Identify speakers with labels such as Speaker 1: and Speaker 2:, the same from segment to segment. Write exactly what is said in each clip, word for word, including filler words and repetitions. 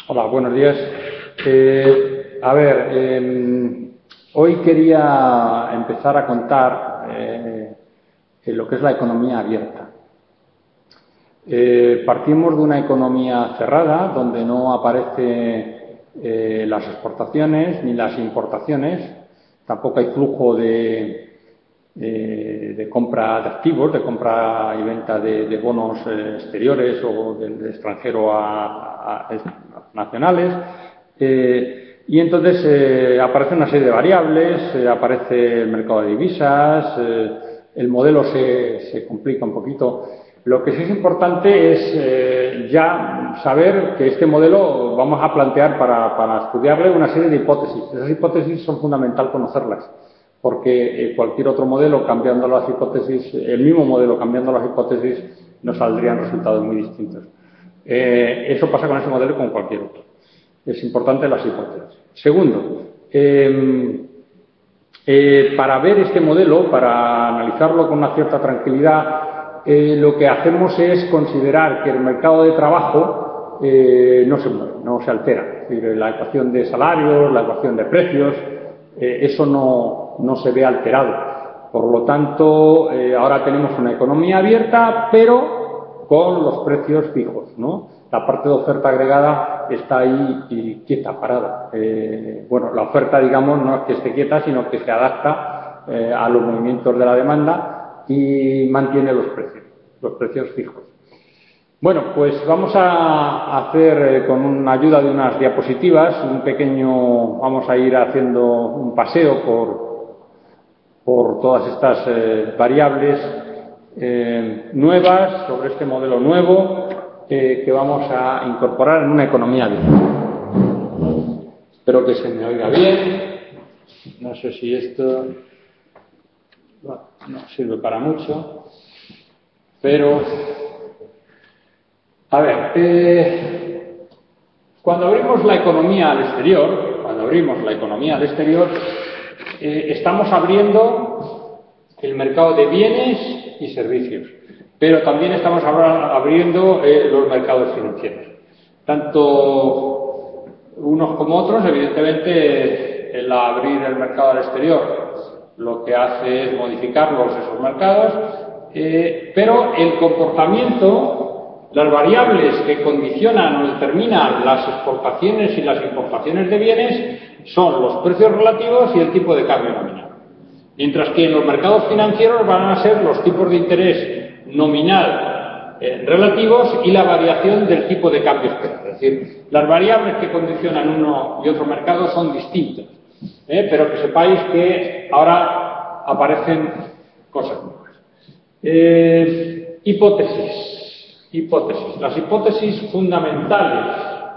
Speaker 1: Hola, buenos días. Eh, a ver, eh, hoy quería empezar a contar eh, lo que es la economía abierta. Eh, partimos de una economía cerrada, donde no aparecen eh, las exportaciones ni las importaciones, tampoco hay flujo de, de, de compra de activos, de compra y venta de, de bonos eh, exteriores o del de extranjero a, a, a nacionales. Eh, y entonces eh, aparece una serie de variables, eh, aparece el mercado de divisas, eh, el modelo se, se complica un poquito. Lo que sí es importante es eh, ya saber que este modelo vamos a plantear para, para estudiarle una serie de hipótesis. Esas hipótesis son fundamental conocerlas, porque eh, cualquier otro modelo cambiando las hipótesis, el mismo modelo cambiando las hipótesis, nos saldrían resultados muy distintos. Eh, eso pasa con ese modelo y con cualquier otro. Es importante las hipótesis. Segundo, eh, eh, para ver este modelo, para analizarlo con una cierta tranquilidad, eh, lo que hacemos es considerar que el mercado de trabajo eh, no se mueve, no se altera. Es decir, la ecuación de salarios, la ecuación de precios, eh, eso no, no se ve alterado. Por lo tanto, eh, ahora tenemos una economía abierta, pero con los precios fijos, ¿no? La parte de oferta agregada está ahí y quieta, parada. Eh, bueno, la oferta, digamos, no es que esté quieta, sino que se adapta eh, a los movimientos de la demanda y mantiene los precios, los precios fijos. Bueno, pues vamos a hacer eh, con una ayuda de unas diapositivas un pequeño, vamos a ir haciendo un paseo por, por todas estas eh, variables eh, nuevas, sobre este modelo nuevo eh, que vamos a incorporar en una economía abierta. Espero que se me oiga bien. No sé si esto bueno, no sirve para mucho, pero a ver, eh, cuando abrimos la economía al exterior, cuando abrimos la economía al exterior, eh, estamos abriendo el mercado de bienes y servicios, pero también estamos abriendo eh, los mercados financieros. Tanto unos como otros, evidentemente, el abrir el mercado al exterior lo que hace es modificarlos esos mercados, eh, pero el comportamiento, las variables que condicionan o determinan las exportaciones y las importaciones de bienes son los precios relativos y el tipo de cambio nominal. Mientras que en los mercados financieros van a ser los tipos de interés nominal eh, relativos y la variación del tipo de cambio esperado. Es decir, las variables que condicionan uno y otro mercado son distintas. Eh, pero que sepáis que ahora aparecen cosas nuevas. Eh, hipótesis. Hipótesis. Las hipótesis fundamentales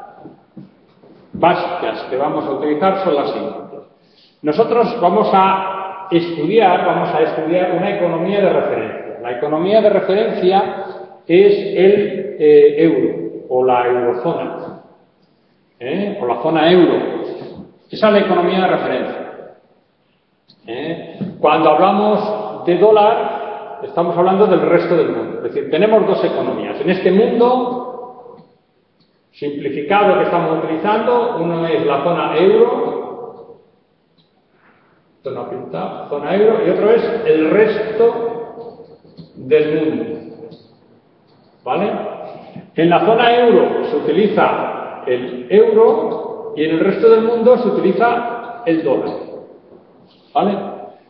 Speaker 1: básicas que vamos a utilizar son las siguientes. Nosotros vamos a estudiar, vamos a estudiar una economía de referencia. La economía de referencia es el eh, euro o la eurozona eh, o la zona euro. Esa es la economía de referencia. ¿Eh? Cuando hablamos de dólar, estamos hablando del resto del mundo. Es decir, tenemos dos economías. En este mundo simplificado que estamos utilizando, uno es la zona euro, zona pintada, zona euro, y otro es el resto del mundo. ¿Vale? En la zona euro se utiliza el euro, y en el resto del mundo se utiliza el dólar. ¿Vale?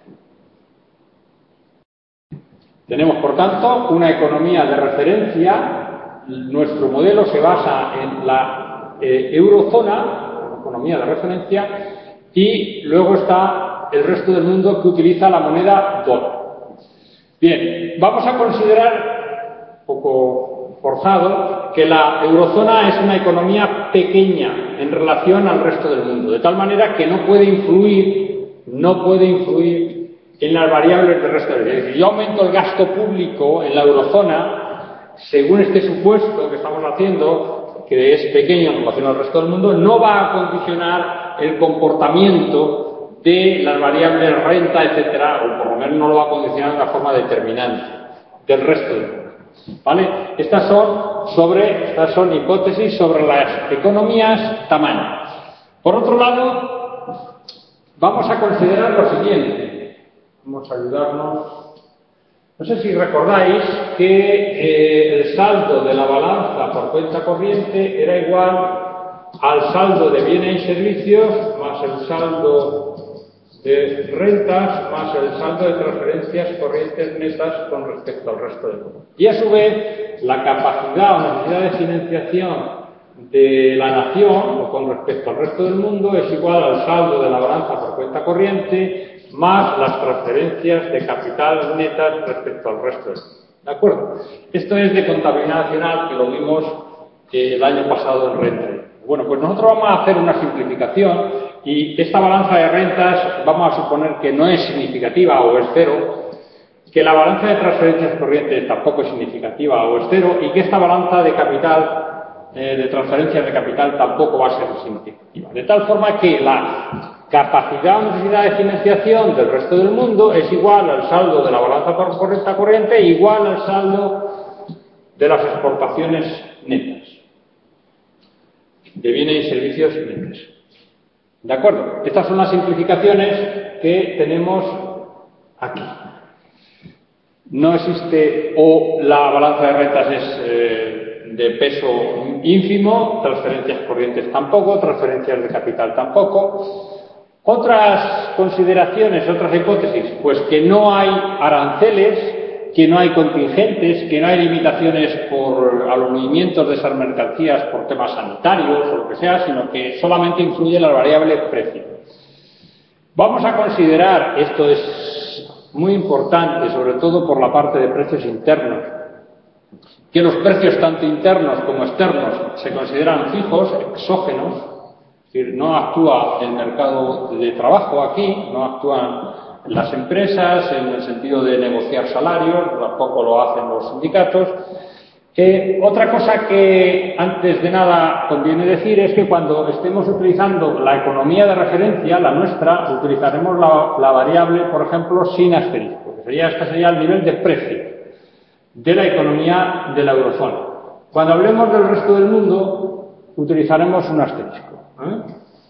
Speaker 1: Tenemos, por tanto, una economía de referencia. Nuestro modelo se basa en la eh, eurozona, la economía de referencia, y luego está el resto del mundo que utiliza la moneda dólar. Bien, vamos a considerar, un poco forzado, que la eurozona es una economía pequeña en relación al resto del mundo, de tal manera que no puede influir, no puede influir en las variables del resto del mundo. Es decir, yo aumento el gasto público en la eurozona, según este supuesto que estamos haciendo, que es pequeño en relación al resto del mundo, no va a condicionar el comportamiento de las variables renta, etcétera, o por lo menos no lo va a condicionar de una forma determinante del resto del mundo. ¿Vale? Estas son, sobre, estas son hipótesis sobre las economías tamaño. Por otro lado, vamos a considerar lo siguiente. Vamos a ayudarnos. No sé si recordáis que eh, el saldo de la balanza por cuenta corriente era igual al saldo de bienes y servicios más el saldo de rentas más el saldo de transferencias corrientes netas con respecto al resto del mundo. Y a su vez, la capacidad o necesidad de financiación de la nación o con respecto al resto del mundo es igual al saldo de la balanza por cuenta corriente más las transferencias de capital netas respecto al resto del mundo. ¿De acuerdo? Esto es de contabilidad nacional, que lo vimos eh, el año pasado en renta. Bueno, pues nosotros vamos a hacer una simplificación y esta balanza de rentas vamos a suponer que no es significativa o es cero, que la balanza de transferencias corrientes tampoco es significativa o es cero y que esta balanza de capital, eh, de transferencias de capital tampoco va a ser significativa. De tal forma que la capacidad o necesidad de financiación del resto del mundo es igual al saldo de la balanza por cuenta corriente e igual al saldo de las exportaciones netas, de bienes y servicios netos. ¿De acuerdo? Estas son las simplificaciones que tenemos aquí. No existe, o la balanza de rentas es eh, de peso ínfimo, transferencias corrientes tampoco, transferencias de capital tampoco. Otras consideraciones, otras hipótesis, pues que no hay aranceles, que no hay contingentes, que no hay limitaciones por, a los movimientos de esas mercancías por temas sanitarios o lo que sea, sino que solamente influye la variable precio. Vamos a considerar, esto es muy importante, sobre todo por la parte de precios internos, que los precios tanto internos como externos se consideran fijos, exógenos, es decir, no actúa el mercado de trabajo aquí, no actúan las empresas en el sentido de negociar salarios, tampoco lo hacen los sindicatos. Eh, otra cosa que antes de nada conviene decir es que cuando estemos utilizando la economía de referencia, la nuestra, utilizaremos la, la variable, por ejemplo, sin asterisco, que sería, este sería el nivel de precio de la economía de la eurozona. Cuando hablemos del resto del mundo, utilizaremos un asterisco. ¿eh?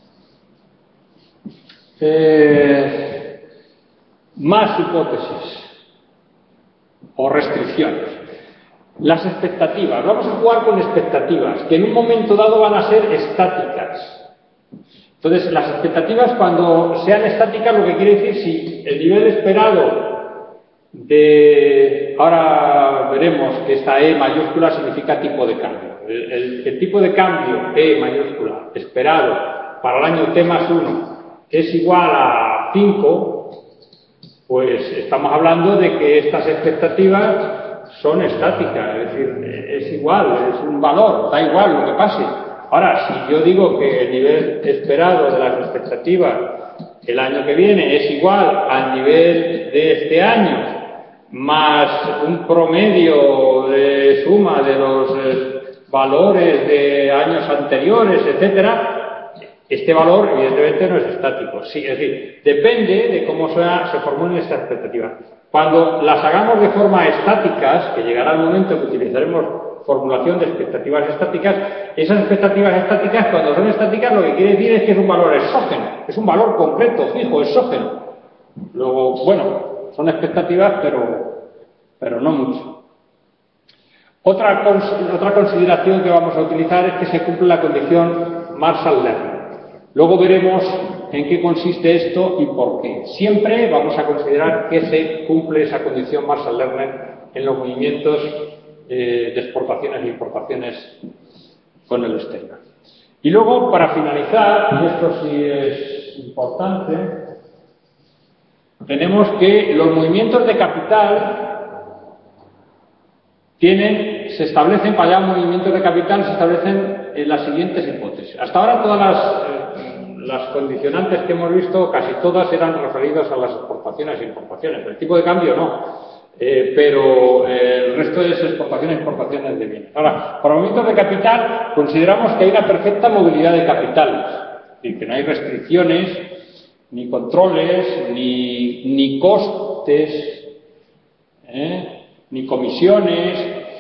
Speaker 1: Eh, Más hipótesis o restricciones. Las expectativas. Vamos a jugar con expectativas, que en un momento dado van a ser estáticas. Entonces, las expectativas, cuando sean estáticas, lo que quiere decir, si el nivel esperado de... Ahora veremos que esta E mayúscula significa tipo de cambio. El, el, el tipo de cambio E mayúscula esperado para el año T más uno es igual a cinco, pues estamos hablando de que estas expectativas son estáticas, es decir, es igual, es un valor, da igual lo que pase. Ahora, si yo digo que el nivel esperado de las expectativas el año que viene es igual al nivel de este año, más un promedio de suma de los eh, valores de años anteriores, etcétera, este valor, evidentemente, no es estático. Sí, es decir, depende de cómo sea, se formulen estas expectativas. Cuando las hagamos de forma estáticas, que llegará el momento que utilizaremos formulación de expectativas estáticas, esas expectativas estáticas, cuando son estáticas, lo que quiere decir es que es un valor exógeno, es un valor concreto, fijo, exógeno. Luego, bueno, son expectativas, pero, pero no mucho. Otra, otra consideración que vamos a utilizar es que se cumple la condición Marshall-Lerner. Luego veremos en qué consiste esto y por qué. Siempre vamos a considerar que se cumple esa condición Marshall-Lerner en los movimientos eh, de exportaciones e importaciones con el exterior. Y luego, para finalizar, y esto sí es importante, tenemos que los movimientos de capital tienen, se establecen, para allá movimientos de capital se establecen en las siguientes hipótesis. Hasta ahora todas las, eh, las condicionantes que hemos visto, casi todas eran referidas a las exportaciones e importaciones. El tipo de cambio no, eh, pero eh, el resto es exportaciones e importaciones de bienes. Ahora, para movimientos de capital consideramos que hay una perfecta movilidad de capitales, es decir, que no hay restricciones, ni controles, ni, ni costes, ¿eh? ni comisiones.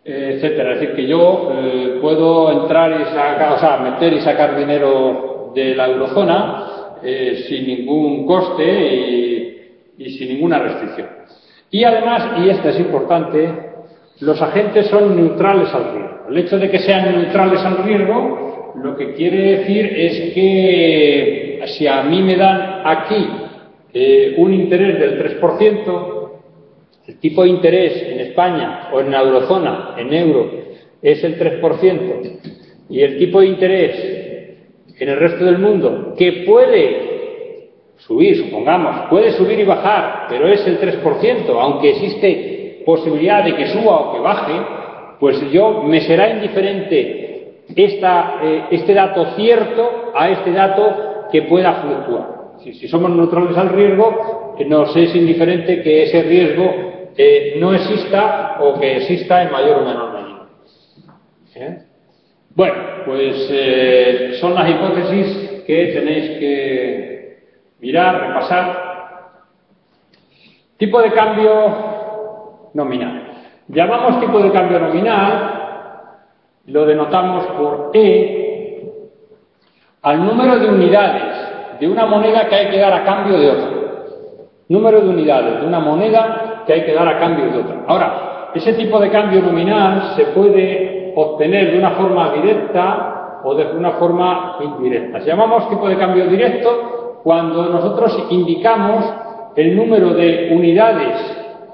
Speaker 1: etcétera. Es decir, que yo eh, puedo entrar y sacar, o sea, meter y sacar dinero de la eurozona eh, sin ningún coste y, y sin ninguna restricción. Y además, y esto es importante, los agentes son neutrales al riesgo. El hecho de que sean neutrales al riesgo, lo que quiere decir es que si a mí me dan aquí eh, un interés del tres por ciento, el tipo de interés en España o en la eurozona, en euro, es el tres por ciento, y el tipo de interés en el resto del mundo, que puede subir, supongamos, puede subir y bajar, pero es el tres por ciento, aunque existe posibilidad de que suba o que baje, pues yo me será indiferente esta, eh, este dato cierto a este dato que pueda fluctuar. Si, si somos neutrales al riesgo, eh, nos es indiferente que ese riesgo eh, no exista o que exista en mayor o menor medida. ¿Eh? Bueno, pues eh, son las hipótesis que tenéis que mirar, repasar. Tipo de cambio nominal. Llamamos tipo de cambio nominal, lo denotamos por E, al número de unidades de una moneda que hay que dar a cambio de otra. Número de unidades de una moneda que hay que dar a cambio de otra. Ahora, ese tipo de cambio nominal se puede obtener de una forma directa o de una forma indirecta. Llamamos tipo de cambio directo cuando nosotros indicamos el número de unidades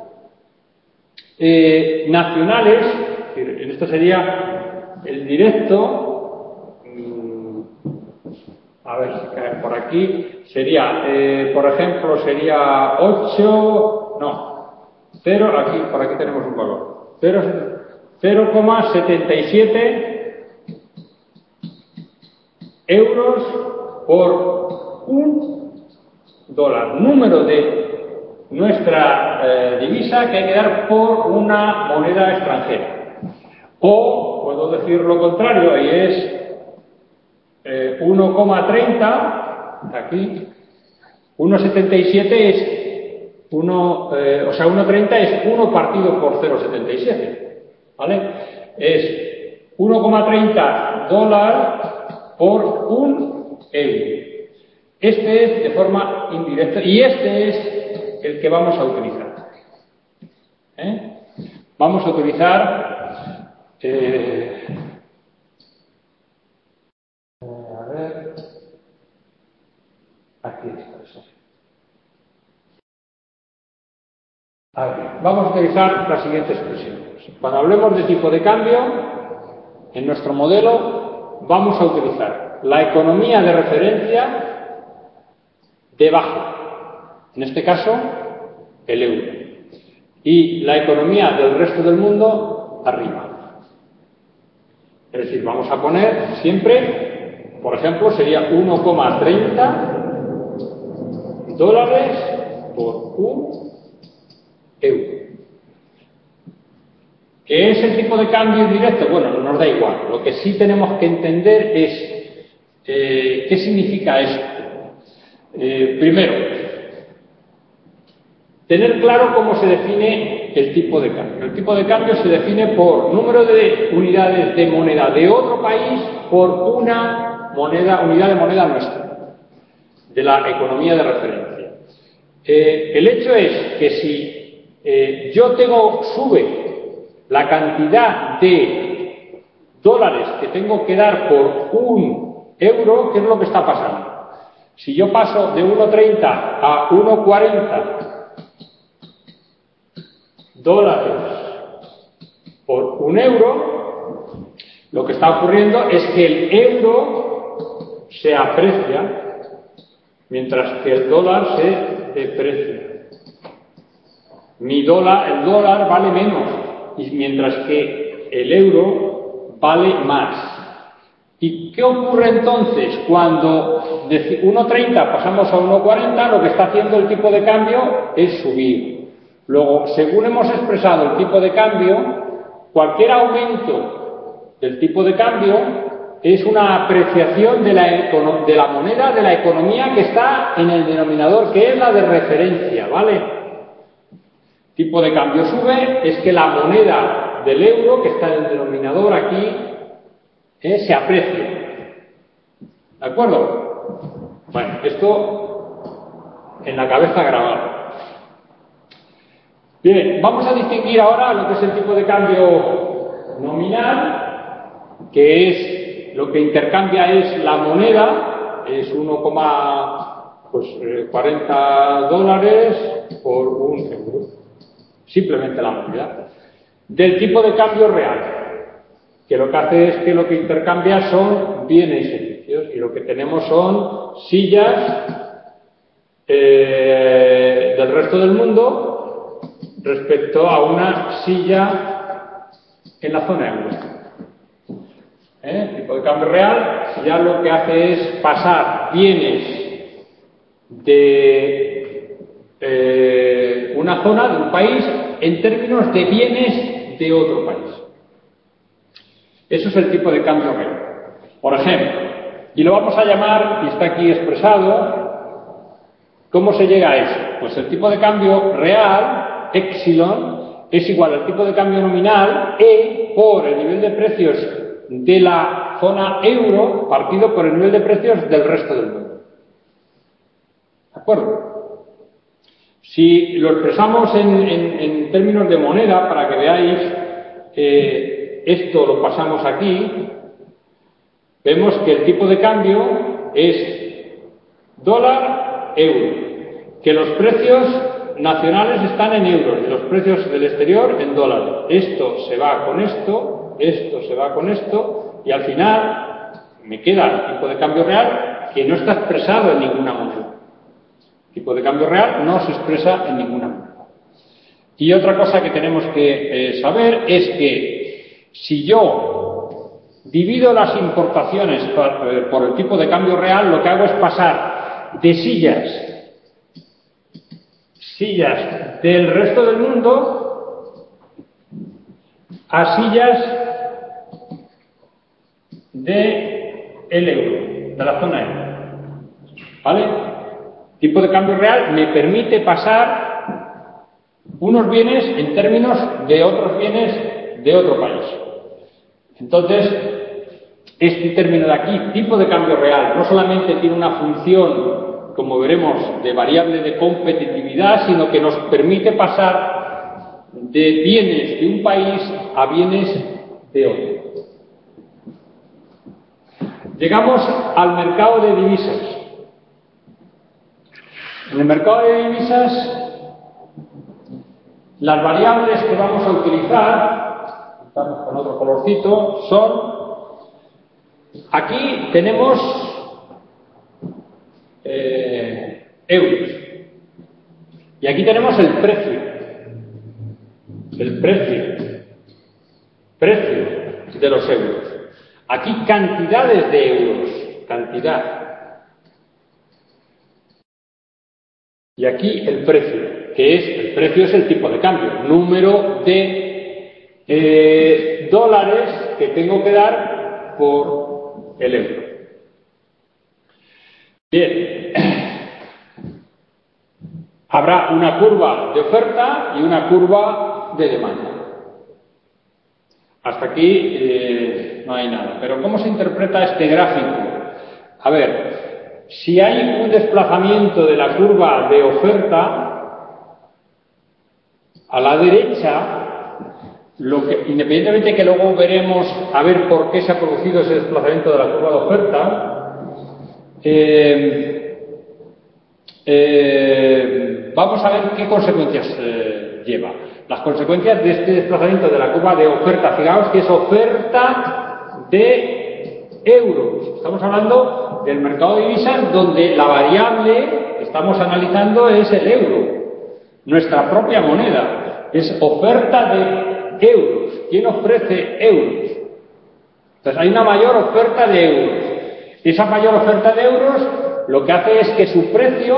Speaker 1: eh, nacionales, es decir, en esto sería el directo, mmm, a ver si cae por aquí, sería, eh, por ejemplo, sería ocho, no, cero, aquí, por aquí tenemos un valor, cero coma setenta y siete euros por un dólar, número de nuestra eh, divisa que hay que dar por una moneda extranjera. O puedo decir lo contrario, y es eh, uno coma treinta, aquí, uno coma setenta y siete es uno, eh, o sea, uno coma treinta es uno partido por cero coma setenta y siete, ¿vale? Es uno coma treinta dólar por un euro. Este es de forma indirecta y este es el que vamos a utilizar. ¿Eh? Vamos a utilizar eh, a ver, aquí está eso. A ver, vamos a utilizar las siguientes expresiones. Cuando hablemos de tipo de cambio, en nuestro modelo vamos a utilizar la economía de referencia debajo, en este caso el euro, y la economía del resto del mundo arriba. Es decir, vamos a poner siempre, por ejemplo, sería uno coma treinta dólares por un euro. ¿Qué es el tipo de cambio indirecto? Bueno, no nos da igual. Lo que sí tenemos que entender es eh, qué significa esto. Eh, primero, tener claro cómo se define el tipo de cambio. El tipo de cambio se define por número de unidades de moneda de otro país por una moneda, unidad de moneda nuestra, de la economía de referencia. Eh, el hecho es que si eh, yo tengo, sube la cantidad de dólares que tengo que dar por un euro, ¿qué es lo que está pasando? Si yo paso de uno coma treinta a uno coma cuarenta dólares por un euro, lo que está ocurriendo es que el euro se aprecia mientras que el dólar se deprecia. Mi dólar, el dólar vale menos, y mientras que el euro vale más. ¿Y qué ocurre entonces cuando de uno coma treinta pasamos a uno coma cuarenta? Lo que está haciendo el tipo de cambio es subir. Luego, según hemos expresado el tipo de cambio, cualquier aumento del tipo de cambio es una apreciación de la, de la moneda de la economía que está en el denominador, que es la de referencia, ¿vale? Tipo de cambio sube es que la moneda del euro, que está en el denominador aquí, eh, se aprecie. ¿De acuerdo? Bueno, esto en la cabeza grabado. Bien, vamos a distinguir ahora lo que es el tipo de cambio nominal, que es lo que intercambia es la moneda, es uno, pues, cuarenta dólares por un euro, simplemente la moneda, del tipo de cambio real, que lo que hace es que lo que intercambia son bienes y servicios, y lo que tenemos son sillas eh, del resto del mundo respecto a una silla en la zona euro. ¿Eh? El tipo de cambio real ya lo que hace es pasar bienes de eh, una zona, de un país, en términos de bienes de otro país. Eso es el tipo de cambio real. Por ejemplo, y lo vamos a llamar, y está aquí expresado, ¿cómo se llega a eso? Pues el tipo de cambio real, epsilon, es igual al tipo de cambio nominal, E, por el nivel de precios de la zona euro, partido por el nivel de precios del resto del mundo. ¿De acuerdo? Si lo expresamos en, en, en términos de moneda, para que veáis, eh, esto lo pasamos aquí, vemos que el tipo de cambio es dólar-euro, que los precios nacionales están en euros y los precios del exterior en dólares. Esto se va con esto, esto se va con esto, y al final me queda el tipo de cambio real, que no está expresado en ninguna moneda. El tipo de cambio real no se expresa en ninguna moneda. Y otra cosa que tenemos que eh, saber es que si yo divido las importaciones por, eh, por el tipo de cambio real, lo que hago es pasar de sillas sillas del resto del mundo a sillas de el euro, de la zona euro. ¿Vale? Tipo de cambio real me permite pasar unos bienes en términos de otros bienes de otro país. Entonces, este término de aquí, tipo de cambio real, no solamente tiene una función, como veremos, de variable de competitividad, sino que nos permite pasar de bienes de un país a bienes de otro. Llegamos al mercado de divisas. En el mercado de divisas, las variables que vamos a utilizar, estamos con otro colorcito, son, aquí tenemos Eh, euros, y aquí tenemos el precio, el precio, precio de los euros. Aquí cantidades de euros, cantidad, y aquí el precio, que es, el precio es el tipo de cambio, número de eh, dólares que tengo que dar por el euro. Bien, habrá una curva de oferta y una curva de demanda. Hasta aquí eh, no hay nada. Pero ¿cómo se interpreta este gráfico? A ver, si hay un desplazamiento de la curva de oferta a la derecha, lo que, independientemente de que luego veremos a ver por qué se ha producido ese desplazamiento de la curva de oferta, Eh, eh, vamos a ver qué consecuencias eh, lleva. Las consecuencias de este desplazamiento de la curva de oferta, fijaos que es oferta de euros. Estamos hablando del mercado de divisas, donde la variable que estamos analizando es el euro, nuestra propia moneda. Es oferta de euros. ¿Quién ofrece euros? Entonces hay una mayor oferta de euros. Esa mayor oferta de euros lo que hace es que su precio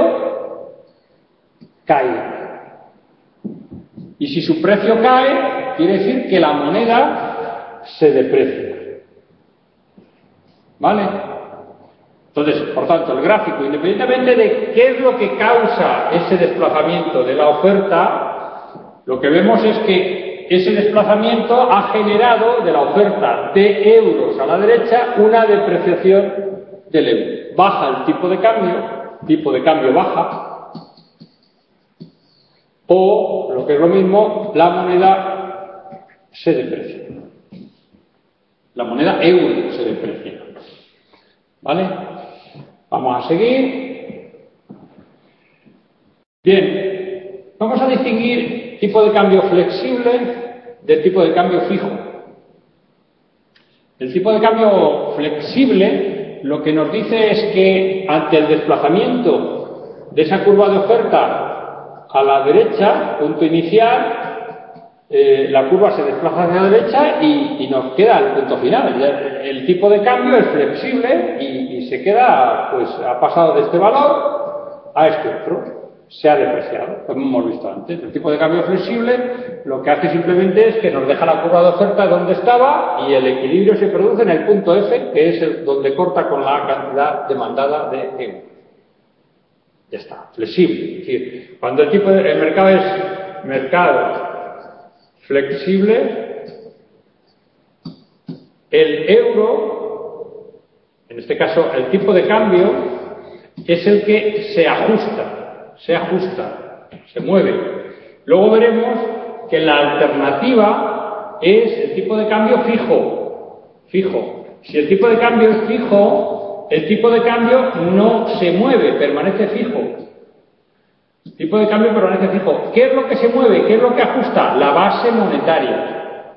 Speaker 1: caiga. Y si su precio cae, quiere decir que la moneda se deprecia. ¿Vale? Entonces, por tanto, el gráfico, independientemente de qué es lo que causa ese desplazamiento de la oferta, lo que vemos es que ese desplazamiento ha generado de la oferta de euros a la derecha una depreciación del euro. Baja el tipo de cambio, tipo de cambio baja, o, lo que es lo mismo, la moneda se deprecia. La moneda euro se deprecia. ¿Vale? Vamos a seguir. Bien, vamos a distinguir tipo de cambio flexible del tipo de cambio fijo. El tipo de cambio flexible lo que nos dice es que ante el desplazamiento de esa curva de oferta a la derecha, punto inicial, eh, la curva se desplaza hacia la derecha y, y nos queda el punto final. El, el tipo de cambio es flexible y, y se queda, pues ha pasado de este valor a este otro. Se ha depreciado, como hemos visto antes. El tipo de cambio flexible lo que hace simplemente es que nos deja la curva de oferta donde estaba y el equilibrio se produce en el punto F, que es el donde corta con la cantidad demandada de euros. Ya está, flexible. Es decir, cuando el tipo de el mercado es mercado flexible, el euro, en este caso el tipo de cambio, es el que se ajusta. se ajusta, se mueve. Luego veremos que la alternativa es el tipo de cambio fijo. Fijo. Si el tipo de cambio es fijo, el tipo de cambio no se mueve, permanece fijo. El tipo de cambio permanece fijo. ¿Qué es lo que se mueve? ¿Qué es lo que ajusta? La base monetaria.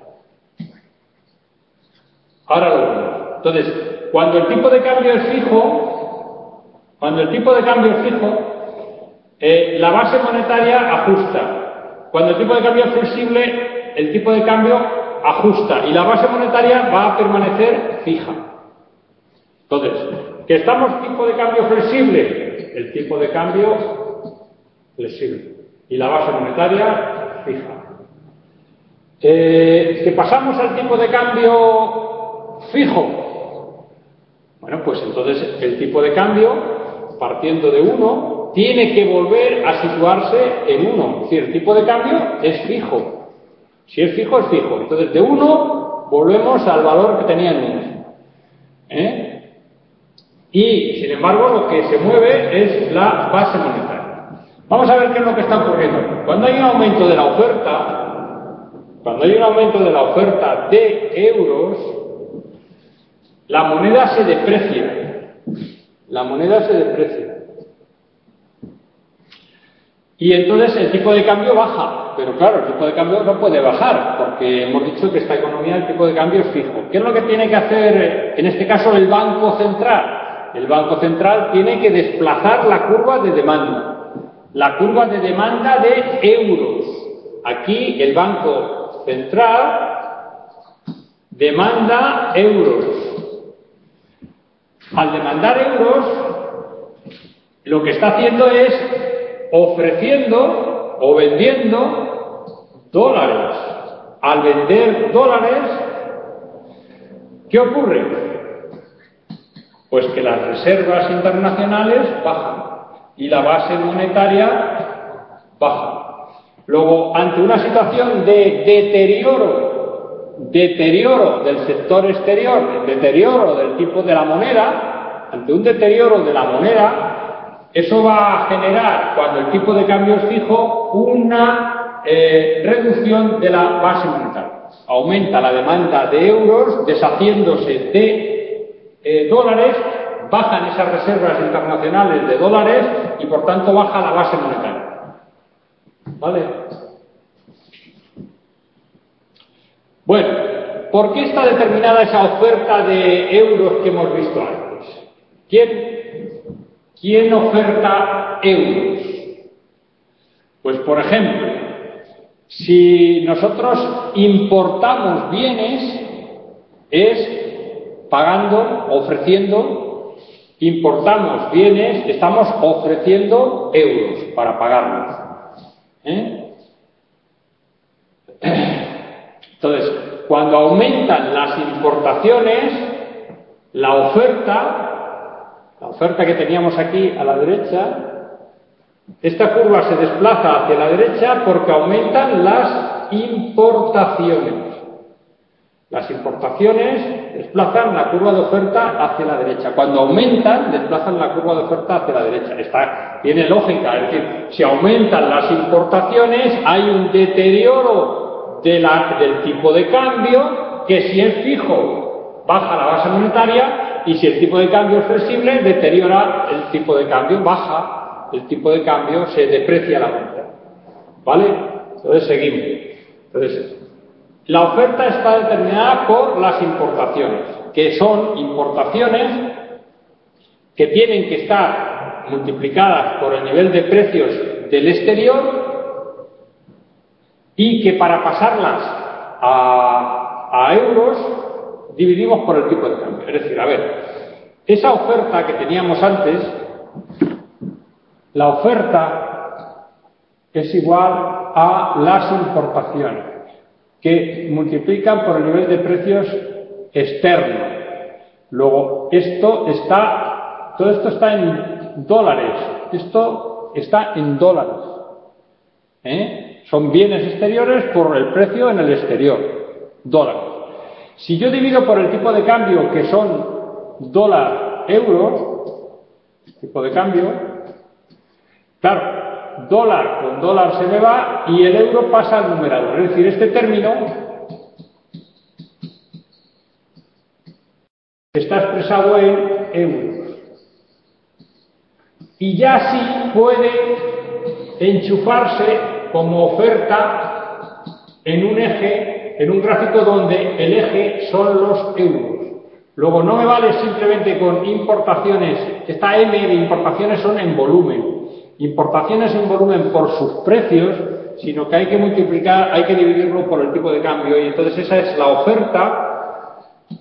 Speaker 1: Ahora lo vemos. Entonces, cuando el tipo de cambio es fijo, cuando el tipo de cambio es fijo, Eh, la base monetaria ajusta. Cuando el tipo de cambio es flexible, el tipo de cambio ajusta y la base monetaria va a permanecer fija. Entonces, ¿que estamos tipo de cambio flexible? El tipo de cambio flexible y la base monetaria fija. Eh, ¿Que pasamos al tipo de cambio fijo? Bueno, pues entonces el tipo de cambio, partiendo de uno, tiene que volver a situarse en uno. Es decir, el tipo de cambio es fijo. Si es fijo, es fijo. Entonces, de uno volvemos al valor que tenía en uno. ¿Eh? Y, sin embargo, lo que se mueve es la base monetaria. Vamos a ver qué es lo que está ocurriendo. Cuando hay un aumento de la oferta, cuando hay un aumento de la oferta de euros, la moneda se deprecia. La moneda se deprecia. Y entonces el tipo de cambio baja, pero claro, el tipo de cambio no puede bajar, porque hemos dicho que esta economía el tipo de cambio es fijo. ¿Qué es lo que tiene que hacer, en este caso, el Banco Central? El Banco Central tiene que desplazar la curva de demanda, la curva de demanda de euros. Aquí el Banco Central demanda euros. Al demandar euros, lo que está haciendo es ofreciendo o vendiendo dólares. Al vender dólares, ¿qué ocurre? Pues que las reservas internacionales bajan y la base monetaria baja. Luego, ante una situación de deterioro, deterioro del sector exterior, deterioro del tipo de la moneda, ante un deterioro de la moneda, eso va a generar, cuando el tipo de cambio es fijo, una eh, reducción de la base monetaria. Aumenta la demanda de euros, deshaciéndose de eh, dólares, bajan esas reservas internacionales de dólares y, por tanto, baja la base monetaria. ¿Vale? Bueno, ¿por qué está determinada esa oferta de euros que hemos visto antes? ¿Quién ¿Quién oferta euros? Pues, por ejemplo, si nosotros importamos bienes, es pagando, ofreciendo, importamos bienes, estamos ofreciendo euros para pagarlos. ¿Eh? Entonces, cuando aumentan las importaciones, la oferta, la oferta que teníamos aquí a la derecha, esta curva se desplaza hacia la derecha porque aumentan las importaciones. Las importaciones desplazan la curva de oferta hacia la derecha. Cuando aumentan, desplazan la curva de oferta hacia la derecha. Está, tiene lógica, es decir, si aumentan las importaciones, hay un deterioro de la, del tipo de cambio, que si es fijo, baja la base monetaria, y si el tipo de cambio es flexible, deteriora el tipo de cambio, baja el tipo de cambio, se deprecia la moneda. ¿Vale? Entonces seguimos. Entonces, la oferta está determinada por las importaciones, que son importaciones que tienen que estar multiplicadas por el nivel de precios del exterior y que para pasarlas a, a euros dividimos por el tipo de cambio. Es decir, a ver, esa oferta que teníamos antes, la oferta es igual a las importaciones, que multiplican por el nivel de precios externo. Luego, esto está, todo esto está en dólares, esto está en dólares. ¿Eh? Son bienes exteriores por el precio en el exterior, dólares. Si yo divido por el tipo de cambio, que son dólar-euro, tipo de cambio, claro, dólar con dólar se me va y el euro pasa al numerador. Es decir, este término está expresado en euros. Y ya sí puede enchufarse como oferta en un eje, en un gráfico donde el eje son los euros. Luego no me vale simplemente con importaciones, esta M de importaciones son en volumen. Importaciones en volumen por sus precios, sino que hay que multiplicar, hay que dividirlo por el tipo de cambio, y entonces esa es la oferta,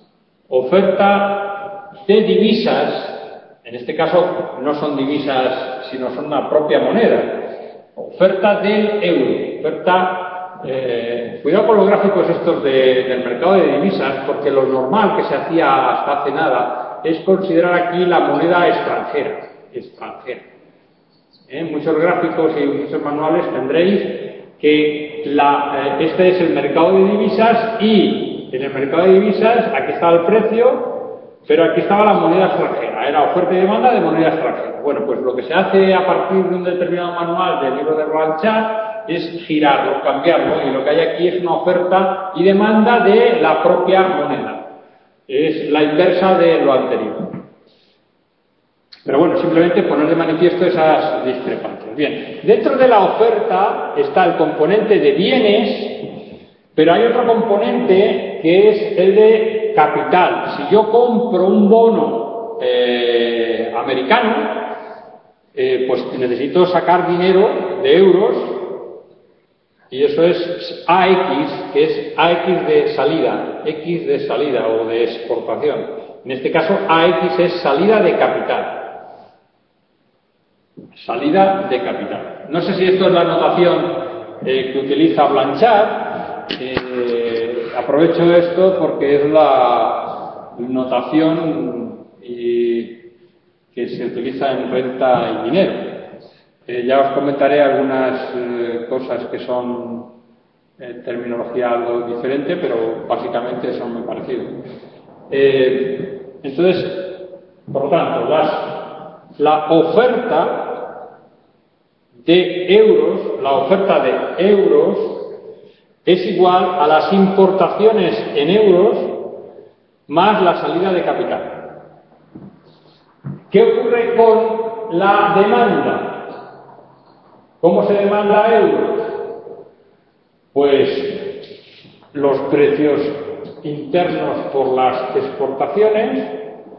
Speaker 1: oferta de divisas, en este caso no son divisas, sino son la propia moneda, oferta del euro, oferta, eh, cuidado con los gráficos estos de, del mercado de divisas, porque lo normal que se hacía hasta hace nada es considerar aquí la moneda extranjera, extranjera. En muchos gráficos y muchos manuales tendréis que la, eh, este es el mercado de divisas y en el mercado de divisas aquí estaba el precio, pero aquí estaba la moneda extranjera, era oferta y demanda de moneda extranjera. Bueno, pues lo que se hace a partir de un determinado manual del libro de Blanchard es girarlo, cambiarlo, y lo que hay aquí es una oferta y demanda de la propia moneda. Es la inversa de lo anterior. Pero bueno, simplemente poner de manifiesto esas discrepancias. Bien, dentro de la oferta está el componente de bienes, pero hay otro componente que es el de capital. Si yo compro un bono eh, americano, eh, pues necesito sacar dinero de euros, y eso es A X, que es A X de salida, X de salida o de exportación. En este caso, A X es salida de capital. Salida de capital. No sé si esto es la notación eh, que utiliza Blanchard. Eh, aprovecho esto porque es la notación y, que se utiliza en renta y dinero. Eh, ya os comentaré algunas eh, cosas que son eh, terminología algo diferente, pero básicamente son muy parecidos. Eh, entonces, por lo tanto, las, la oferta de euros, la oferta de euros es igual a las importaciones en euros más la salida de capital. ¿Qué ocurre con la demanda? ¿Cómo se demanda euros? Pues los precios internos por las exportaciones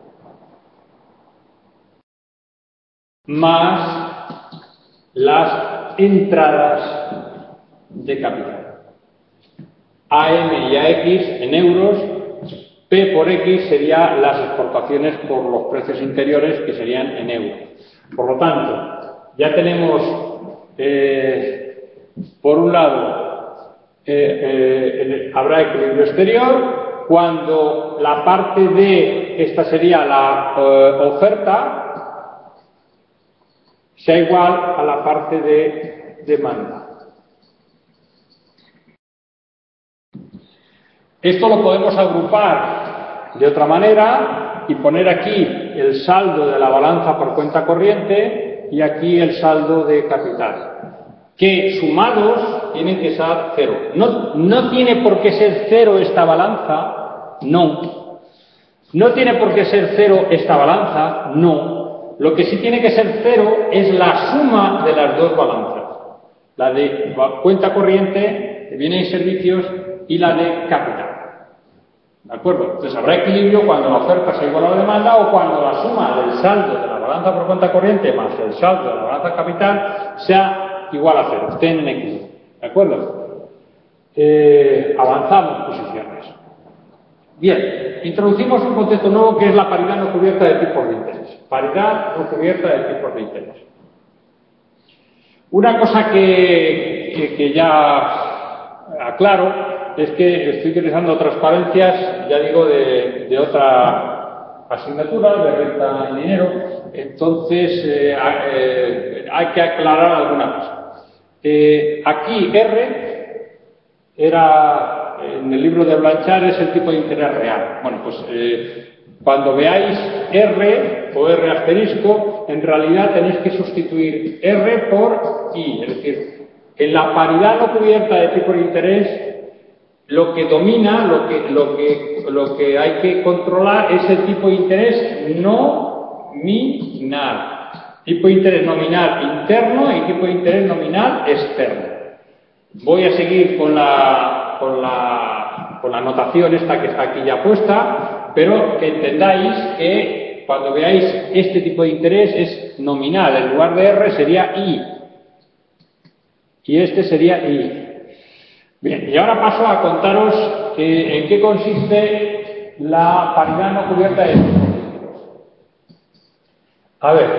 Speaker 1: más las entradas de capital. A M y A X en euros, P por X sería las exportaciones por los precios interiores, que serían en euros. Por lo tanto, ya tenemos, eh, por un lado, eh, eh, habrá equilibrio exterior, cuando la parte de, esta sería la eh, oferta, sea igual a la parte de demanda. Esto lo podemos agrupar de otra manera y poner aquí el saldo de la balanza por cuenta corriente y aquí el saldo de capital, que sumados tienen que ser cero. No, no tiene por qué ser cero esta balanza, no. No tiene por qué ser cero esta balanza, no. Lo que sí tiene que ser cero es la suma de las dos balanzas, la de cuenta corriente, de bienes y servicios, y la de capital. ¿De acuerdo? Entonces habrá equilibrio cuando la oferta sea igual a la demanda o cuando la suma del saldo de la balanza por cuenta corriente más el saldo de la balanza capital sea igual a cero, estén en equilibrio. ¿De acuerdo? Eh, avanzamos posiciones. Bien, introducimos un concepto nuevo que es la paridad no cubierta de tipos de interés. Paridad no cubierta de tipos de interés. Una cosa que, que, que ya aclaro es que estoy utilizando transparencias, ya digo, de, de otra asignatura, de renta en dinero, entonces eh, eh, hay que aclarar alguna cosa. Eh, aquí R era, en el libro de Blanchard, es el tipo de interés real. Bueno, pues eh, cuando veáis R o R asterisco, en realidad tenéis que sustituir R por I, es decir, en la paridad no cubierta de tipos de interés, lo que domina, lo que, lo que, lo que hay que controlar es el tipo de interés nominal. Tipo de interés nominal interno y tipo de interés nominal externo. Voy a seguir con la, con la, con la notación esta que está aquí ya puesta, pero que entendáis que cuando veáis este tipo de interés es nominal. En lugar de R sería I. Y este sería I. Bien, y ahora paso a contaros que, en qué consiste la paridad no cubierta de tipos. A ver,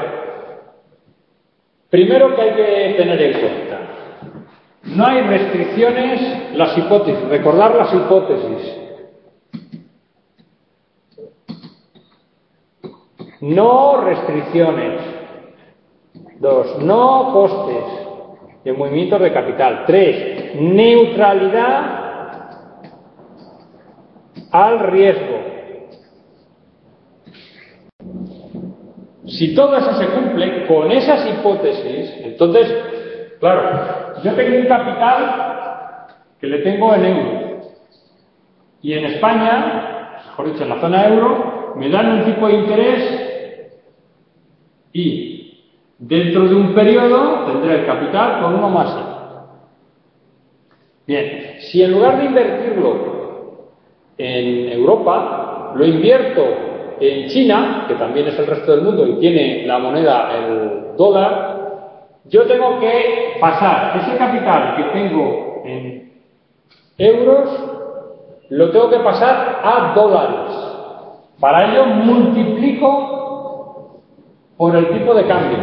Speaker 1: primero que hay que tener en cuenta, no hay restricciones, las hipótesis, recordar las hipótesis. No restricciones. Dos, no costes de movimientos de capital. Tres, neutralidad al riesgo. Si todo eso se cumple con esas hipótesis, entonces, claro, yo tengo un capital que le tengo en euros. Y en España, mejor dicho, en la zona euro, me dan un tipo de interés y dentro de un periodo tendré el capital con uno más I. Bien, si en lugar de invertirlo en Europa, lo invierto en China, que también es el resto del mundo y tiene la moneda, el dólar, yo tengo que pasar ese capital que tengo en euros, lo tengo que pasar a dólares. Para ello multiplico por el tipo de cambio.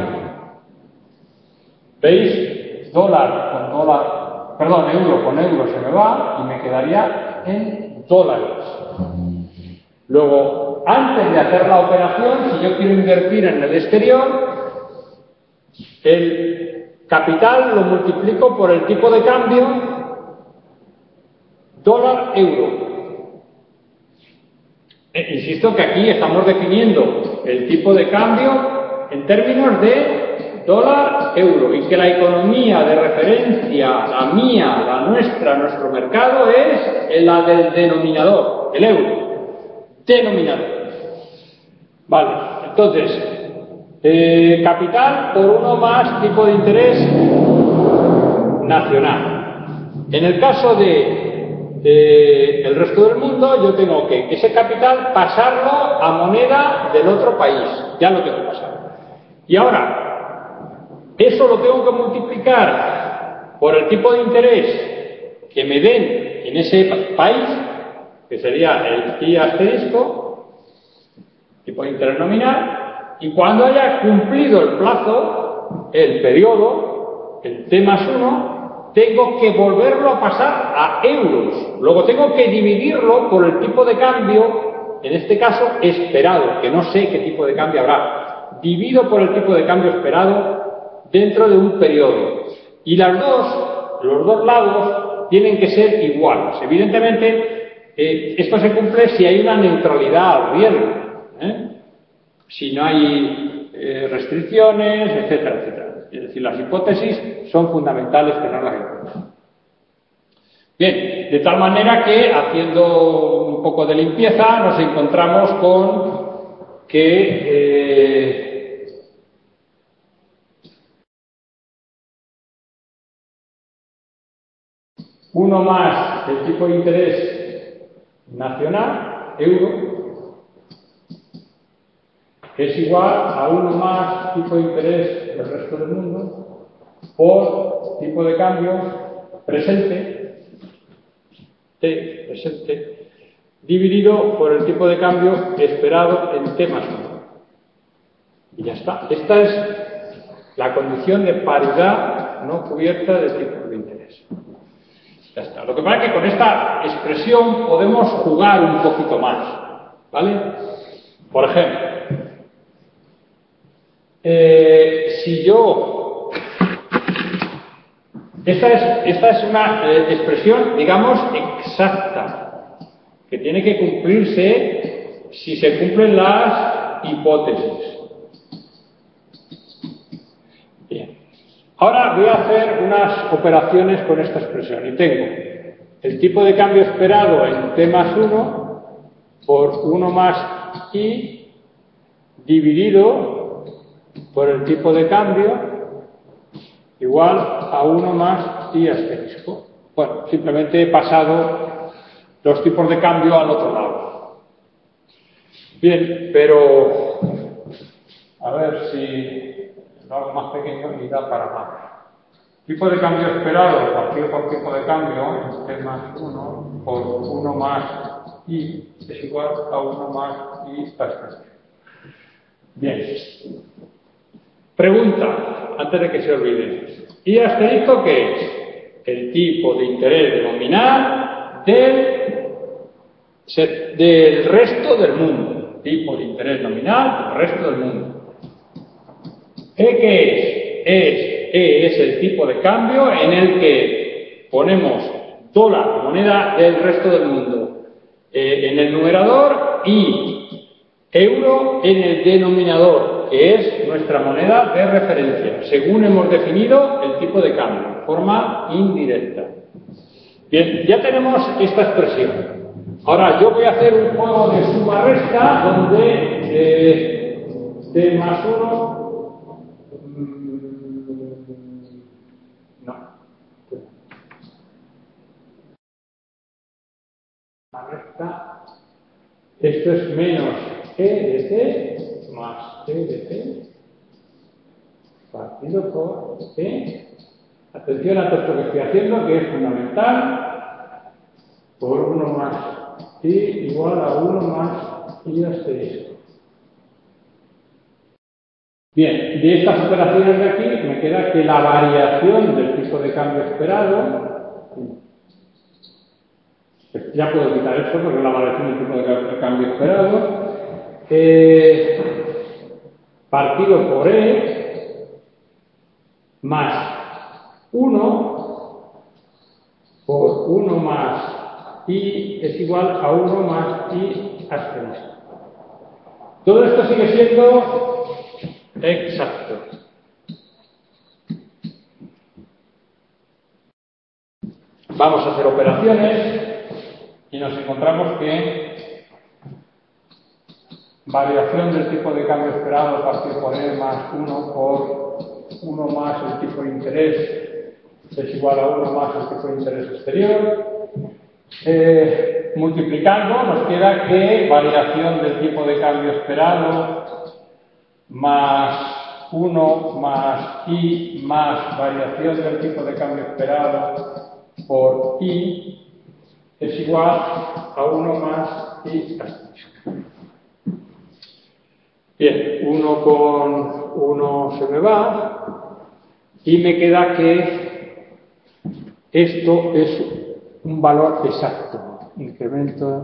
Speaker 1: ¿Veis? Dólar con dólar, perdón, euro con euro se me va y me quedaría en dólares. Luego, antes de hacer la operación, si yo quiero invertir en el exterior, el capital lo multiplico por el tipo de cambio dólar-euro. Eh, insisto que aquí estamos definiendo el tipo de cambio en términos de dólar-euro y que la economía de referencia, la mía, la nuestra, nuestro mercado, es la del denominador, el euro. Denominador. Vale, entonces, eh, capital por uno más tipo de interés nacional. En el caso de eh, el resto del mundo, yo tengo que ese capital pasarlo a moneda del otro país. Ya lo tengo que pasar. Y ahora, eso lo tengo que multiplicar por el tipo de interés que me den en ese país, que sería el I asterisco, tipo de interés nominal, y cuando haya cumplido el plazo, el periodo, el T más uno, tengo que volverlo a pasar a euros. Luego tengo que dividirlo por el tipo de cambio, en este caso esperado, que no sé qué tipo de cambio habrá. Divido por el tipo de cambio esperado dentro de un periodo. Y las dos, los dos lados tienen que ser iguales. Evidentemente, Eh, esto se cumple si hay una neutralidad al gobierno, ¿eh? Si no hay eh, restricciones, etcétera, etcétera. Es decir, las hipótesis son fundamentales tenerlas en cuenta. Bien, de tal manera que, haciendo un poco de limpieza, nos encontramos con que eh, uno más el tipo de interés nacional, euro, es igual a uno más tipo de interés del resto del mundo por tipo de cambio presente, T presente, dividido por el tipo de cambio esperado en T más uno. Y ya está. Esta es la condición de paridad no cubierta de tipo de interés. Ya está. Lo que pasa es que con esta expresión podemos jugar un poquito más, ¿vale? Por ejemplo, eh, si yo... Esta es, esta es una eh, expresión, digamos, exacta, que tiene que cumplirse si se cumplen las hipótesis. Bien. Ahora voy a hacer unas operaciones con esta expresión y tengo el tipo de cambio esperado en T más uno por uno más I dividido por el tipo de cambio igual a uno más I asterisco. Bueno, simplemente he pasado los tipos de cambio al otro lado. Bien, pero a ver si lo hago más pequeño y da para más. Tipo de cambio esperado partido por tipo de cambio en T más uno por uno más I es igual a uno más I asterisco. Bien. Pregunta, antes de que se olvide. ¿I asterisco qué es? El tipo de interés nominal del, del resto del mundo. Tipo de interés nominal del resto del mundo. ¿E qué es? Es, E es el tipo de cambio en el que ponemos dólar, moneda del resto del mundo, eh, en el numerador y euro en el denominador, que es nuestra moneda de referencia, según hemos definido el tipo de cambio, de forma indirecta. Bien, ya tenemos esta expresión. Ahora yo voy a hacer un juego de suma-resta donde eh, T más uno no. La recta, esto es menos E de T más E de T partido por E. Atención a todo esto que estoy haciendo, que es fundamental, por uno más I igual a uno más I asterisco. Bien, de estas operaciones de aquí me queda que la variación del tipo de cambio esperado, ya puedo quitar esto porque es la variación del tipo de cambio esperado, eh, partido por E más uno por uno más I es igual a uno más I asterisco. Todo esto sigue siendo exacto. Vamos a hacer operaciones y nos encontramos que variación del tipo de cambio esperado partido por E más uno por uno más el tipo de interés es igual a uno más el tipo de interés exterior. Eh, multiplicando nos queda que variación del tipo de cambio esperado más uno más I más variación del tipo de cambio esperado por I es igual a uno más I asterisco. Bien, uno con uno se me va y me queda que esto es un valor exacto. Incremento,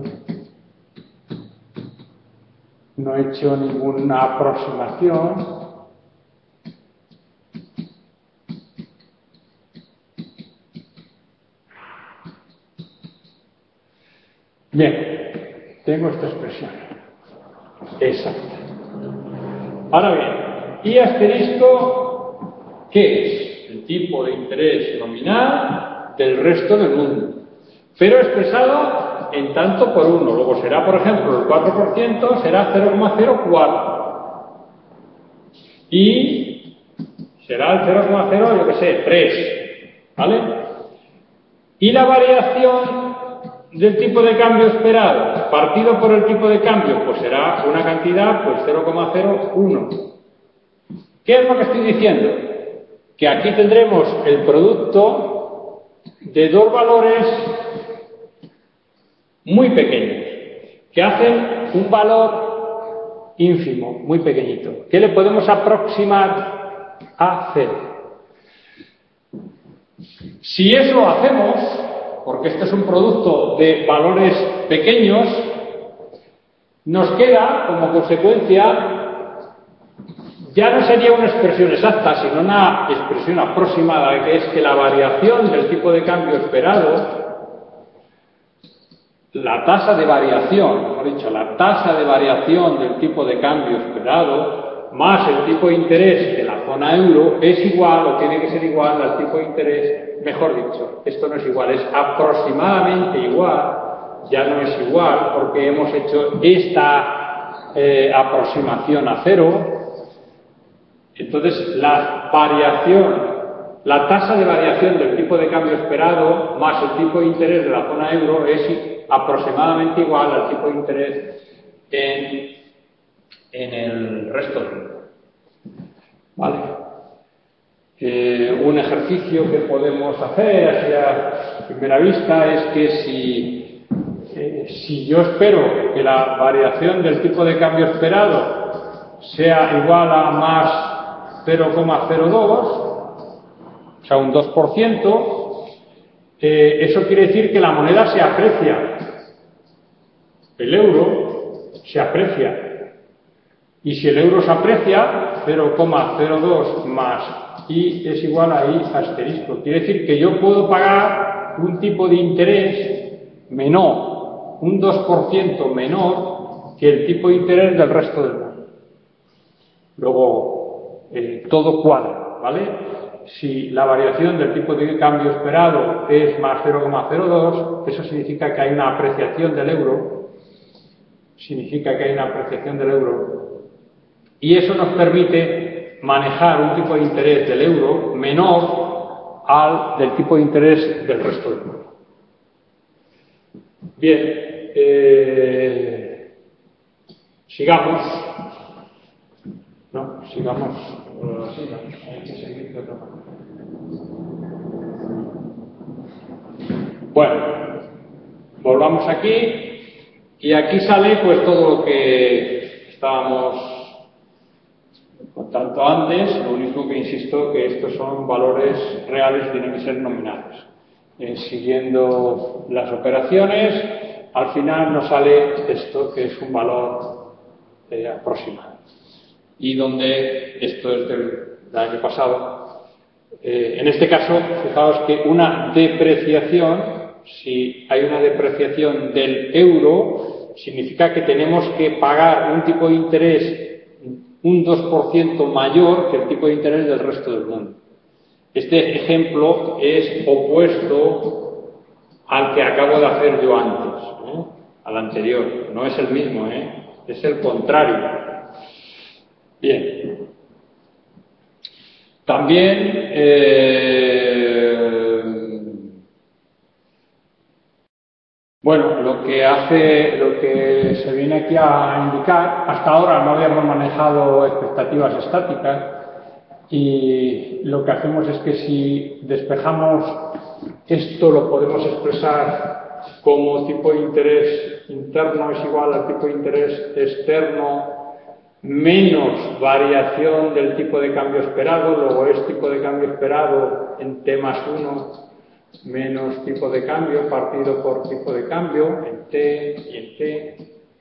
Speaker 1: no he hecho ninguna aproximación. Bien, tengo esta expresión. Exacta. Ahora bien, y asterisco, ¿qué es? El tipo de interés nominal del resto del mundo, pero expresado en tanto por uno. Luego será, por ejemplo, el cuatro por ciento será cero coma cero cuatro y será el cero coma cero, yo que sé, tres, ¿vale? Y la variación del tipo de cambio esperado partido por el tipo de cambio, pues será una cantidad, pues cero coma cero uno. ¿Qué es lo que estoy diciendo? Que aquí tendremos el producto de dos valores muy pequeños, que hacen un valor ínfimo, muy pequeñito, que le podemos aproximar a cero. Si eso lo hacemos, porque este es un producto de valores pequeños, nos queda como consecuencia, ya no sería una expresión exacta, sino una expresión aproximada, que es que la variación del tipo de cambio esperado, la tasa de variación, mejor dicho, la tasa de variación del tipo de cambio esperado, más el tipo de interés de la zona euro, es igual o tiene que ser igual al tipo de interés, mejor dicho, esto no es igual, es aproximadamente igual, ya no es igual porque hemos hecho esta eh, aproximación a cero. Entonces, la variación, la tasa de variación del tipo de cambio esperado más el tipo de interés de la zona euro es aproximadamente igual al tipo de interés en, en el resto del mundo. ¿Vale? Eh, un ejercicio que podemos hacer así a primera vista es que si, eh, si yo espero que la variación del tipo de cambio esperado sea igual a más cero coma cero dos, o sea, un dos por ciento, eh, eso quiere decir que la moneda se aprecia. El euro se aprecia. Y si el euro se aprecia, cero coma cero dos más i es igual a i asterisco. Quiere decir que yo puedo pagar un tipo de interés menor, un dos por ciento menor que el tipo de interés del resto del mundo. Luego, Eh, todo cuadra, ¿vale? Si la variación del tipo de cambio esperado es más cero coma cero dos, eso significa que hay una apreciación del euro, significa que hay una apreciación del euro, y eso nos permite manejar un tipo de interés del euro menor al del tipo de interés del resto del mundo. Bien, eh, sigamos. No, sigamos. Uh, sí, no, hay que seguir de otra manera. Bueno, volvamos aquí y aquí sale pues todo lo que estábamos contando antes, lo único que insisto que estos son valores reales, tienen que ser nominales. Eh, siguiendo las operaciones, al final nos sale esto que es un valor eh, aproximado. Y donde, esto es del, del año pasado, eh, en este caso, fijaos que una depreciación, si hay una depreciación del euro, significa que tenemos que pagar un tipo de interés un dos por ciento mayor que el tipo de interés del resto del mundo. Este ejemplo es opuesto al que acabo de hacer yo antes, ¿eh? Al anterior, no es el mismo, ¿eh? Es el contrario. Bien. También eh, bueno, lo que hace, lo que se viene aquí a indicar, hasta ahora no habíamos manejado expectativas estáticas y lo que hacemos es que si despejamos esto lo podemos expresar como tipo de interés interno es igual al tipo de interés externo menos variación del tipo de cambio esperado, luego es tipo de cambio esperado en T más uno, menos tipo de cambio partido por tipo de cambio en T y en T.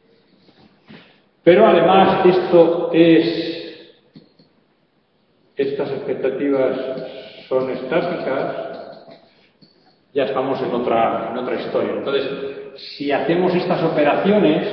Speaker 1: Pero además esto es, estas expectativas son estáticas, ya estamos en otra, en otra historia. Entonces, si hacemos estas operaciones,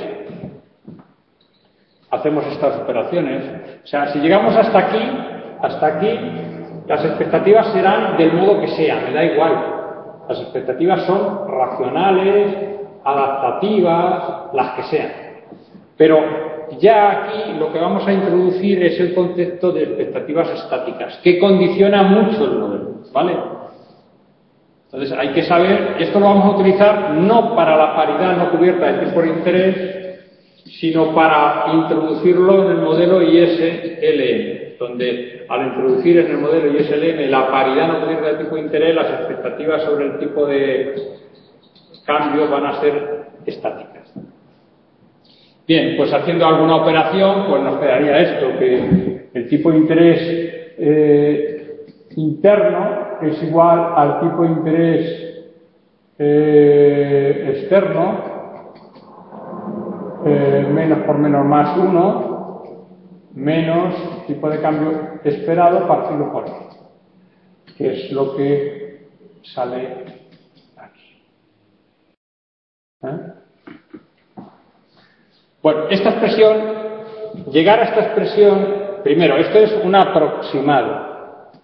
Speaker 1: hacemos estas operaciones, o sea, si llegamos hasta aquí, hasta aquí, las expectativas serán del modo que sea, me da igual. Las expectativas son racionales, adaptativas, las que sean. Pero ya aquí lo que vamos a introducir es el concepto de expectativas estáticas, que condiciona mucho el modelo, ¿vale? Entonces hay que saber, esto lo vamos a utilizar no para la paridad no cubierta de tipo de interés, sino para introducirlo en el modelo I S L M, donde al introducir en el modelo I S L M la paridad no cubierta de tipo de interés, las expectativas sobre el tipo de cambio van a ser estáticas. Bien, pues haciendo alguna operación, pues nos quedaría esto, que el tipo de interés eh, interno es igual al tipo de interés eh, externo, eh, menos por menos más uno, menos tipo de cambio esperado partido por esto, que es lo que sale aquí. ¿Eh? Bueno, esta expresión, llegar a esta expresión, primero, esto es un aproximado.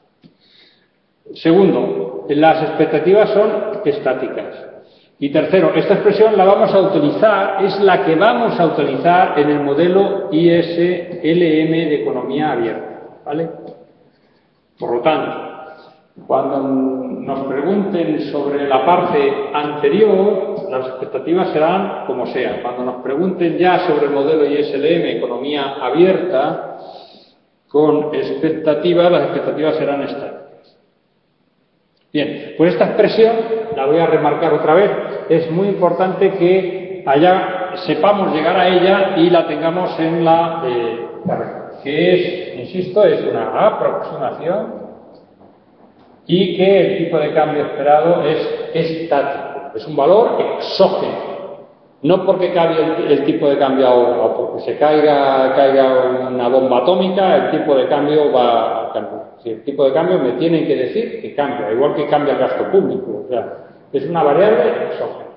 Speaker 1: Segundo, las expectativas son estáticas. Y tercero, esta expresión la vamos a utilizar, es la que vamos a utilizar en el modelo I S L M de economía abierta, ¿vale? Por lo tanto, cuando nos pregunten sobre la parte anterior, las expectativas serán como sea. Cuando nos pregunten ya sobre el modelo I S L M, economía abierta, con expectativas, las expectativas serán estáticas. Bien, pues esta expresión, la voy a remarcar otra vez, es muy importante que allá sepamos llegar a ella y la tengamos en la eh, carrera, que es, insisto, es una aproximación y que el tipo de cambio esperado es estático, es un valor exógeno. No porque cambie el, el tipo de cambio ahora o porque se caiga, caiga una bomba atómica, el tipo de cambio va a cambiar. Si el tipo de cambio me tienen que decir que cambia, igual que cambia el gasto público. O sea, es una variable exógena.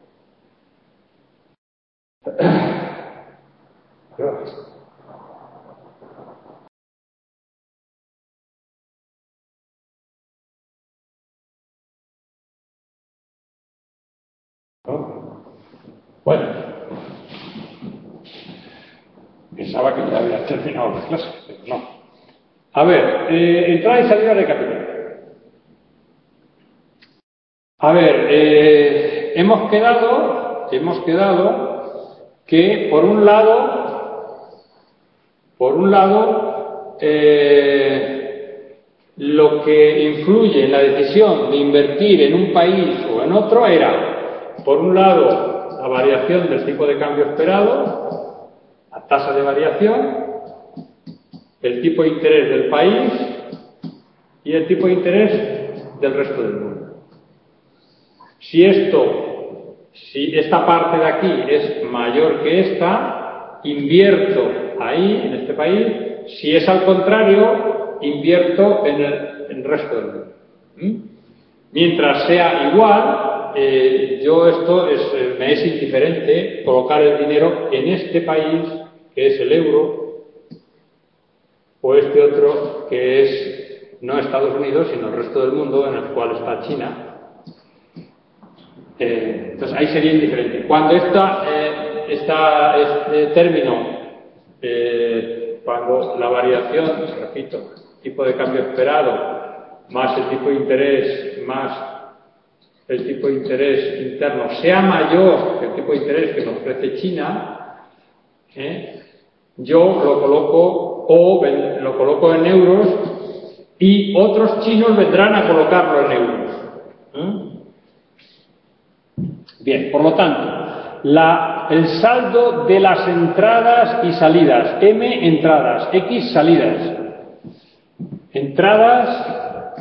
Speaker 1: Bueno, pensaba que ya había terminado la clase, pero no. A ver, eh, entrada y salida de capital. A ver, eh, hemos quedado, hemos quedado que por un lado, por un lado, eh, lo que influye en la decisión de invertir en un país o en otro era, por un lado, la variación del tipo de cambio esperado, la tasa de variación, el tipo de interés del país y el tipo de interés del resto del mundo. Si esto, si esta parte de aquí es mayor que esta, invierto ahí, en este país. Si es al contrario, invierto en el, en el resto del mundo. ¿Mm? Mientras sea igual, eh, yo esto es, eh, me es indiferente colocar el dinero en este país, que es el euro, o este otro, que es no Estados Unidos, sino el resto del mundo, en el cual está China. Eh, entonces ahí sería indiferente. Cuando esta, eh, esta, este término, eh, cuando la variación, repito, tipo de cambio esperado, más el tipo de interés, más el tipo de interés interno, sea mayor que el tipo de interés que nos ofrece China, ¿eh? yo lo coloco o lo coloco en euros y otros chinos vendrán a colocarlo en euros. ¿Eh? Bien, por lo tanto, la, el saldo de las entradas y salidas, M entradas, X salidas. Entradas,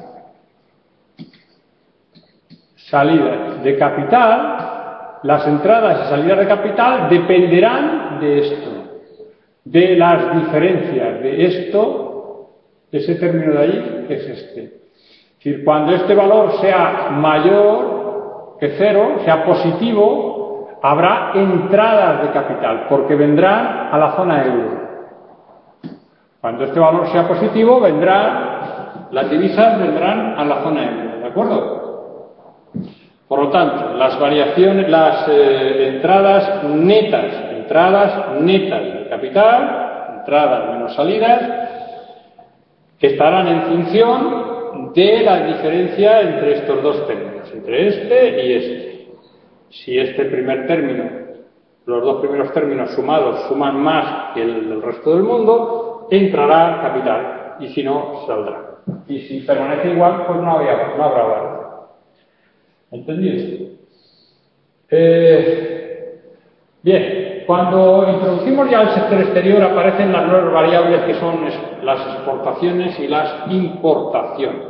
Speaker 1: salidas de capital, las entradas y salidas de capital dependerán de esto, de las diferencias de esto, ese término de ahí, que es este. Es decir, cuando este valor sea mayor que cero, sea positivo, habrá entradas de capital, porque vendrán a la zona euro. Cuando este valor sea positivo, vendrán, las divisas vendrán a la zona euro, ¿de acuerdo? Por lo tanto, las variaciones, las eh, entradas netas, entradas netas de capital, entradas menos salidas, estarán en función de la diferencia entre estos dos términos, entre este y este. Si este primer término, los dos primeros términos sumados suman más que el del resto del mundo, entrará capital, y si no, saldrá. Y si permanece igual, pues no, había, no habrá valor. ¿Entendido? Eh, bien, cuando introducimos ya el sector exterior aparecen las nuevas variables que son las exportaciones y las importaciones.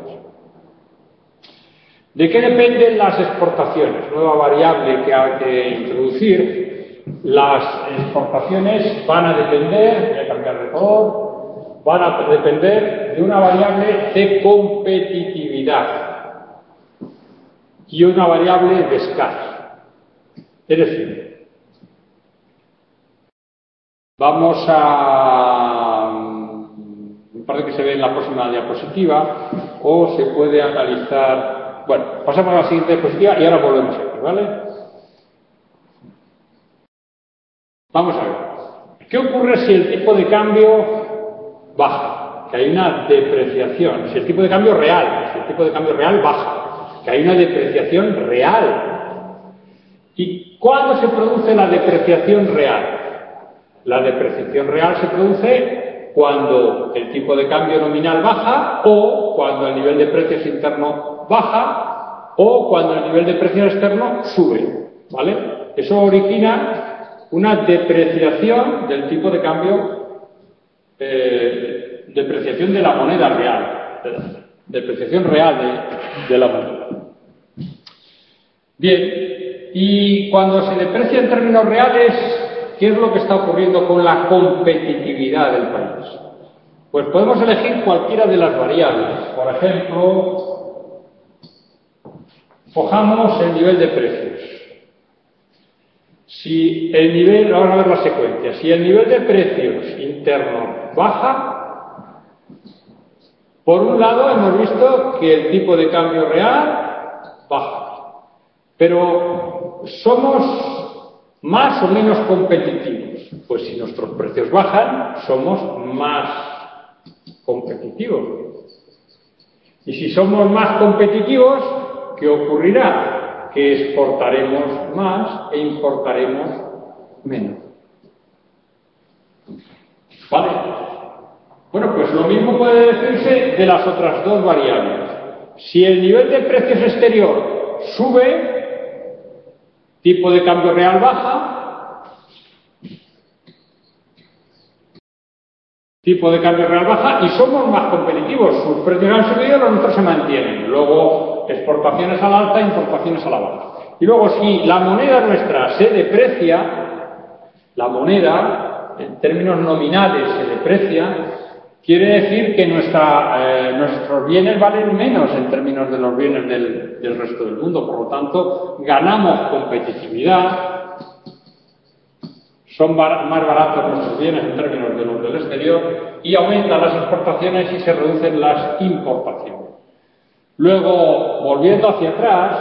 Speaker 1: ¿De qué dependen las exportaciones? Nueva variable que hay que introducir. Las exportaciones van a depender, voy a cambiar de color, van a depender de una variable de competitividad y una variable de escala. Es decir, vamos a, me parece que se ve en la próxima diapositiva, o se puede analizar. Bueno, pasamos a la siguiente diapositiva y ahora volvemos aquí, ¿vale? Vamos a ver. ¿Qué ocurre si el tipo de cambio baja? Que hay una depreciación. Si el tipo de cambio real, si el tipo de cambio real baja, que hay una depreciación real. ¿Y cuándo se produce la depreciación real? La depreciación real se produce cuando el tipo de cambio nominal baja, o cuando el nivel de precios interno baja, o cuando el nivel de precios externo sube, ¿vale? Eso origina una depreciación del tipo de cambio, eh, depreciación de la moneda real, depreciación real de, de la moneda. Bien, y cuando se deprecia en términos reales, ¿qué es lo que está ocurriendo con la competitividad del país? Pues podemos elegir cualquiera de las variables. Por ejemplo, cojamos el nivel de precios. Si el nivel, vamos a ver la secuencia, si el nivel de precios interno baja, por un lado hemos visto que el tipo de cambio real baja, pero somos más o menos competitivos. Pues si nuestros precios bajan, somos más competitivos. Y si somos más competitivos, ¿qué ocurrirá? Que exportaremos más e importaremos menos. ¿Vale? Bueno, pues lo mismo puede decirse de las otras dos variables. Si el nivel de precios exterior sube, tipo de cambio real baja, tipo de cambio real baja y somos más competitivos. Sus precios han subido, los nuestros se mantienen. Luego, exportaciones al alta, importaciones a la baja. Y luego, si la moneda nuestra se deprecia, la moneda, en términos nominales, se deprecia, quiere decir que nuestra, eh, nuestros bienes valen menos en términos de los bienes del, del resto del mundo. Por lo tanto, ganamos competitividad. Son bar más baratos nuestros bienes en términos de los del exterior y aumentan las exportaciones y se reducen las importaciones. Luego, volviendo hacia atrás,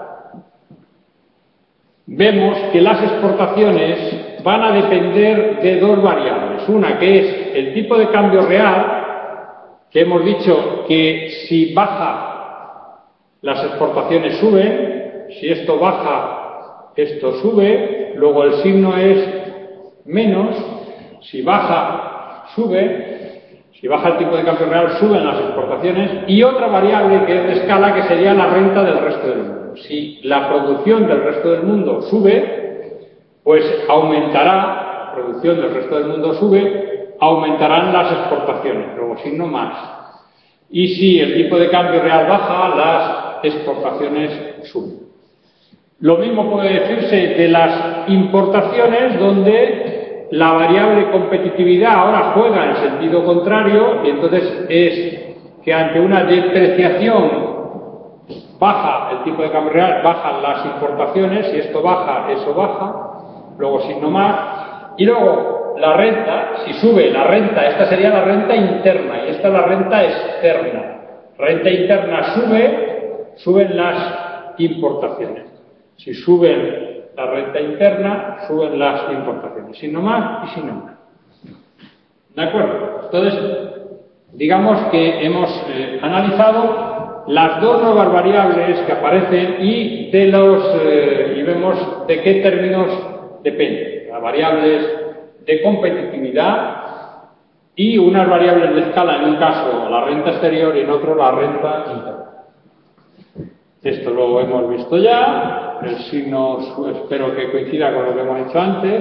Speaker 1: vemos que las exportaciones van a depender de dos variables. Una que es el tipo de cambio real, que hemos dicho que si baja, las exportaciones suben, si esto baja, esto sube, luego el signo es menos, si baja, sube, si baja el tipo de cambio real, suben las exportaciones, y otra variable que es de escala, que sería la renta del resto del mundo. Si la producción del resto del mundo sube, pues aumentará, la producción del resto del mundo sube, aumentarán las exportaciones, luego signo más. Y si el tipo de cambio real baja, las exportaciones suben. Lo mismo puede decirse de las importaciones, donde la variable competitividad ahora juega en sentido contrario, y entonces es que ante una depreciación baja el tipo de cambio real, bajan las importaciones, si esto baja, eso baja, luego signo más, y luego la renta, si sube la renta, esta sería la renta interna y esta es la renta externa. Renta interna sube, suben las importaciones. Si suben la renta interna, suben las importaciones, signo más y signo más. ¿De acuerdo? Entonces, digamos que hemos eh, analizado las dos nuevas variables que aparecen y de los eh, y vemos de qué términos dependen. Las variables de competitividad y unas variables de escala, en un caso la renta exterior y en otro la renta interna. Esto lo hemos visto ya, el signo espero que coincida con lo que hemos hecho antes.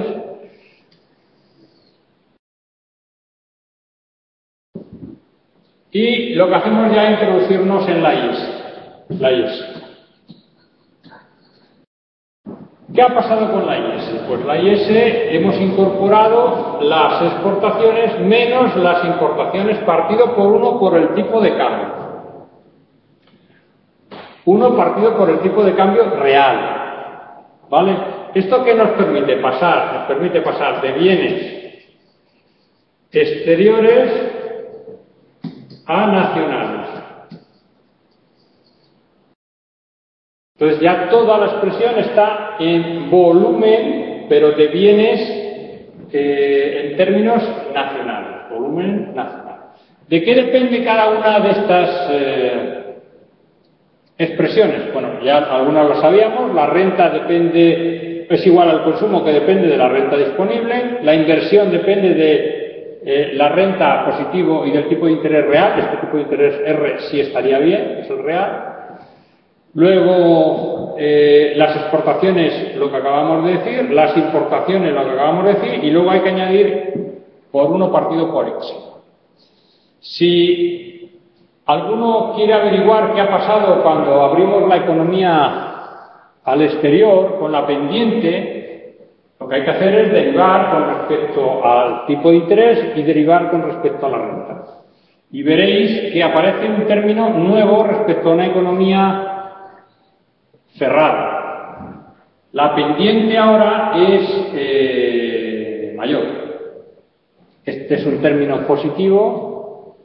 Speaker 1: Y lo que hacemos ya es introducirnos en la I S. La I S. ¿Qué ha pasado con la I S? Pues la I S hemos incorporado las exportaciones menos las importaciones partido por uno por el tipo de cambio. Uno partido por el tipo de cambio real. ¿Vale? ¿Esto qué nos permite pasar? Nos permite pasar de bienes exteriores a nacionales. Entonces ya toda la expresión está en volumen, pero de bienes eh, en términos nacionales. Volumen nacional. ¿De qué depende cada una de estas eh, expresiones? Bueno, ya algunas lo sabíamos. La renta depende, es igual al consumo, que depende de la renta disponible. La inversión depende de Eh, la renta positivo y del tipo de interés real. Este tipo de interés R sí estaría bien, es el real. Luego eh, las exportaciones, lo que acabamos de decir, las importaciones, lo que acabamos de decir, y luego hay que añadir por uno partido por X. Si alguno quiere averiguar qué ha pasado cuando abrimos la economía al exterior con la pendiente, lo que hay que hacer es derivar con respecto al tipo de interés y derivar con respecto a la renta. Y veréis que aparece un término nuevo respecto a una economía cerrada. La pendiente ahora es eh, mayor. Este es un término positivo.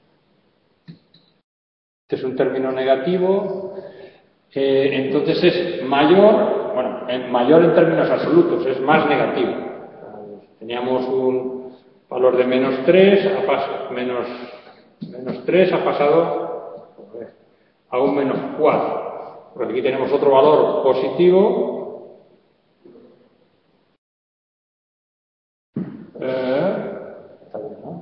Speaker 1: Este es un término negativo. Eh, entonces es mayor. Bueno, en mayor en términos absolutos, es más negativo. Teníamos un valor de menos tres, ha pasado, menos, menos tres ha pasado a un menos cuatro. Porque aquí tenemos otro valor positivo. Eh, está bien, ¿no?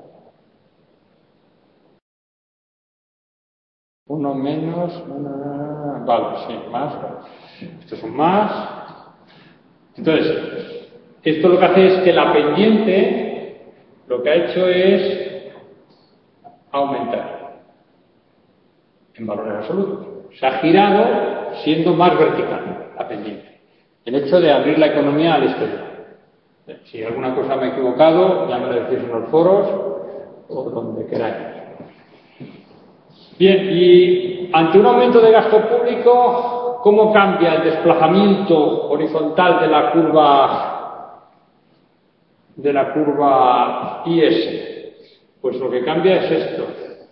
Speaker 1: Uno menos, una, vale, sí, más. Esto es un más. Entonces, esto lo que hace es que la pendiente lo que ha hecho es aumentar en valores absolutos. Se ha girado siendo más vertical la pendiente. El hecho de abrir la economía al exterior. Si alguna cosa me he equivocado, ya me lo decís en los foros o donde queráis. Bien, y ante un aumento de gasto público, ¿cómo cambia el desplazamiento horizontal de la curva de la curva I S? Pues lo que cambia es esto.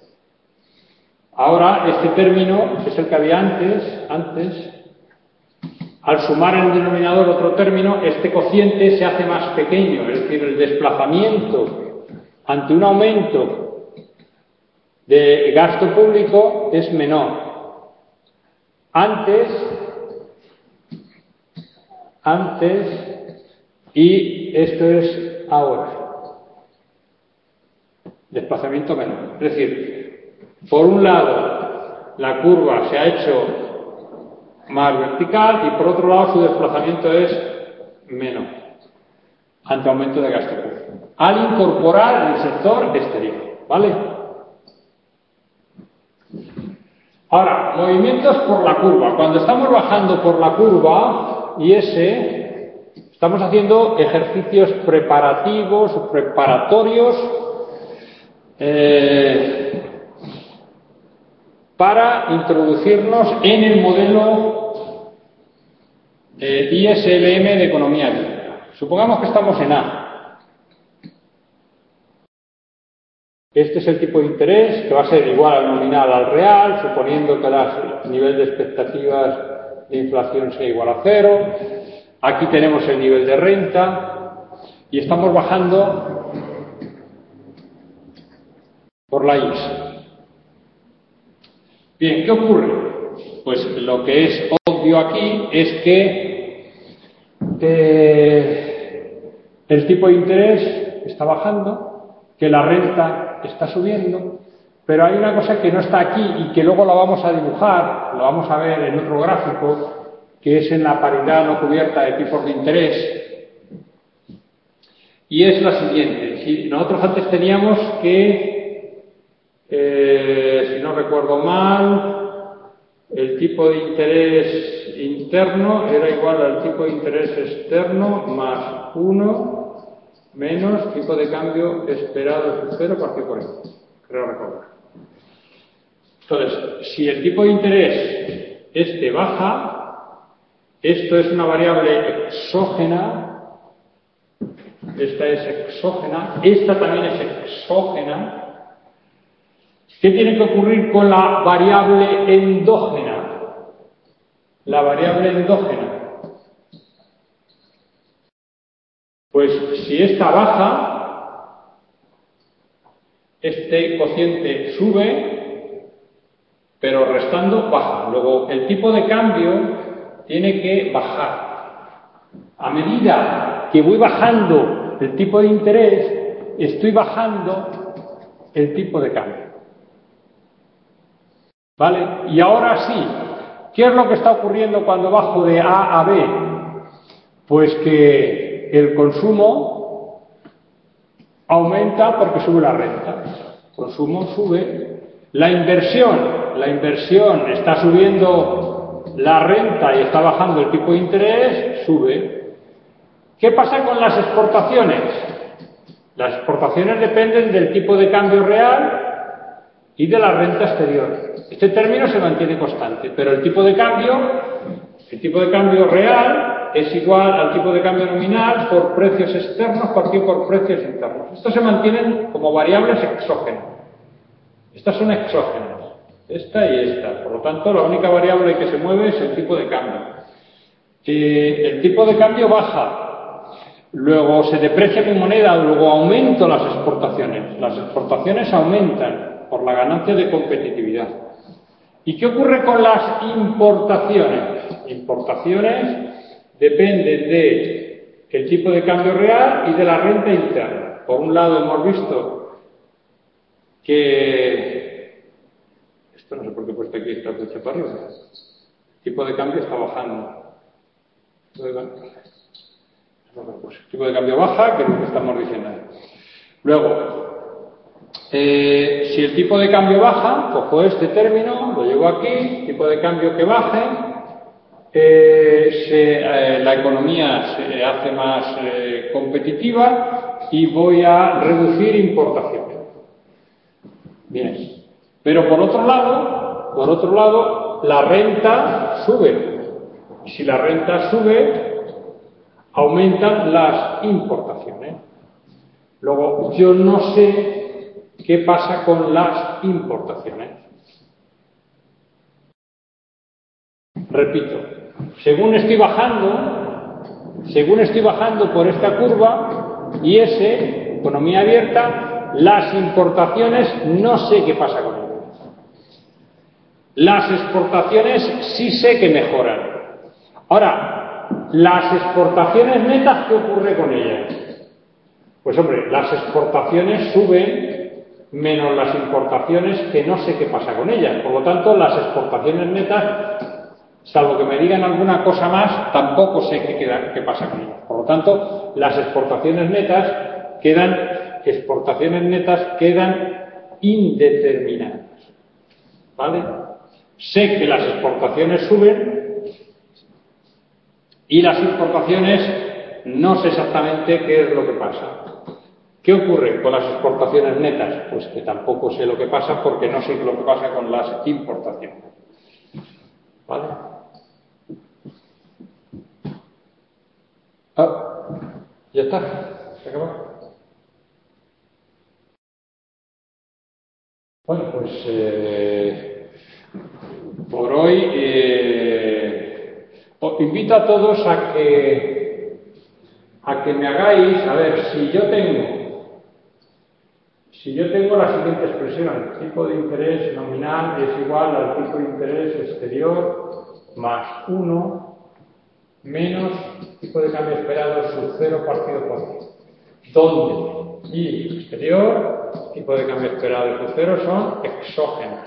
Speaker 1: Ahora, este término, que es el que había antes, antes, al sumar en el denominador otro término, este cociente se hace más pequeño, es decir, el desplazamiento ante un aumento de gasto público es menor. Antes, antes y esto es ahora. Desplazamiento menor. Es decir, por un lado, la curva se ha hecho más vertical y por otro lado su desplazamiento es menor ante aumento de gasto público. Al incorporar el sector exterior, ¿vale? Ahora, movimientos por la curva. Cuando estamos bajando por la curva I S, estamos haciendo ejercicios preparativos o preparatorios eh, para introducirnos en el modelo eh, I S L M de economía abierta. Supongamos que estamos en A. Este es el tipo de interés que va a ser igual al nominal al real, suponiendo que el nivel de expectativas de inflación sea igual a cero. Aquí tenemos el nivel de renta y estamos bajando por la X. Bien, ¿qué ocurre? Pues lo que es obvio aquí es que eh, el tipo de interés está bajando, que la renta está subiendo, pero hay una cosa que no está aquí y que luego la vamos a dibujar, lo vamos a ver en otro gráfico, que es en la paridad no cubierta de tipos de interés, y es la siguiente. Si nosotros antes teníamos que, eh, si no recuerdo mal, el tipo de interés interno era igual al tipo de interés externo más uno menos tipo de cambio esperado de cero partido por esto, creo recordar. Entonces, si el tipo de interés este baja, esto es una variable exógena, esta es exógena, esta también es exógena. ¿Qué tiene que ocurrir con la variable endógena? La variable endógena. Pues si esta baja, este cociente sube, pero restando baja. Luego, el tipo de cambio tiene que bajar. A medida que voy bajando el tipo de interés, estoy bajando el tipo de cambio. ¿Vale? Y ahora sí, ¿qué es lo que está ocurriendo cuando bajo de A a B? Pues que el consumo aumenta porque sube la renta. El consumo sube. La inversión, la inversión está subiendo la renta y está bajando el tipo de interés, sube. ¿Qué pasa con las exportaciones? Las exportaciones dependen del tipo de cambio real y de la renta exterior. Este término se mantiene constante, pero el tipo de cambio, el tipo de cambio real es igual al tipo de cambio nominal por precios externos partido por precios internos. Estos se mantienen como variables exógenas. Estas son exógenas, esta y esta. Por lo tanto, la única variable que se mueve es el tipo de cambio. Eh, el tipo de cambio baja, luego se deprecia mi moneda, luego aumento las exportaciones. Las exportaciones aumentan por la ganancia de competitividad. ¿Y qué ocurre con las importaciones? Importaciones dependen de el tipo de cambio real y de la renta interna. Por un lado hemos visto que esto no sé por qué he puesto aquí esta flecha para arriba. El tipo de cambio está bajando. El tipo de cambio baja, que es lo que estamos diciendo. Luego, eh, si el tipo de cambio baja, cojo este término, lo llevo aquí, tipo de cambio que baje, eh, se, eh, la economía se hace más eh, competitiva y voy a reducir importaciones. Bien, pero por otro lado, por otro lado, la renta sube. Y si la renta sube, aumentan las importaciones. Luego, yo no sé qué pasa con las importaciones. Repito, según estoy bajando, según estoy bajando por esta curva, I S, economía abierta, las importaciones no sé qué pasa con ellas. Las exportaciones sí sé que mejoran. Ahora, las exportaciones netas, ¿qué ocurre con ellas? Pues hombre, las exportaciones suben menos las importaciones, que no sé qué pasa con ellas. Por lo tanto, las exportaciones netas, salvo que me digan alguna cosa más, tampoco sé qué, queda, qué pasa con ellas. Por lo tanto, las exportaciones netas quedan, exportaciones netas quedan indeterminadas. ¿Vale? Sé que las exportaciones suben y las importaciones no sé exactamente qué es lo que pasa. ¿Qué ocurre con las exportaciones netas? Pues que tampoco sé lo que pasa porque no sé lo que pasa con las importaciones. ¿Vale? Ah, ya está. ¿Se acabó? Bueno, pues eh, por hoy eh, os invito a todos a que, a que me hagáis, a ver, si yo tengo, si yo tengo la siguiente expresión, tipo de interés nominal es igual al tipo de interés exterior más uno menos tipo de cambio esperado sub cero partido por diez, donde y exterior, tipo de cambio esperado y sub cero son exógenos.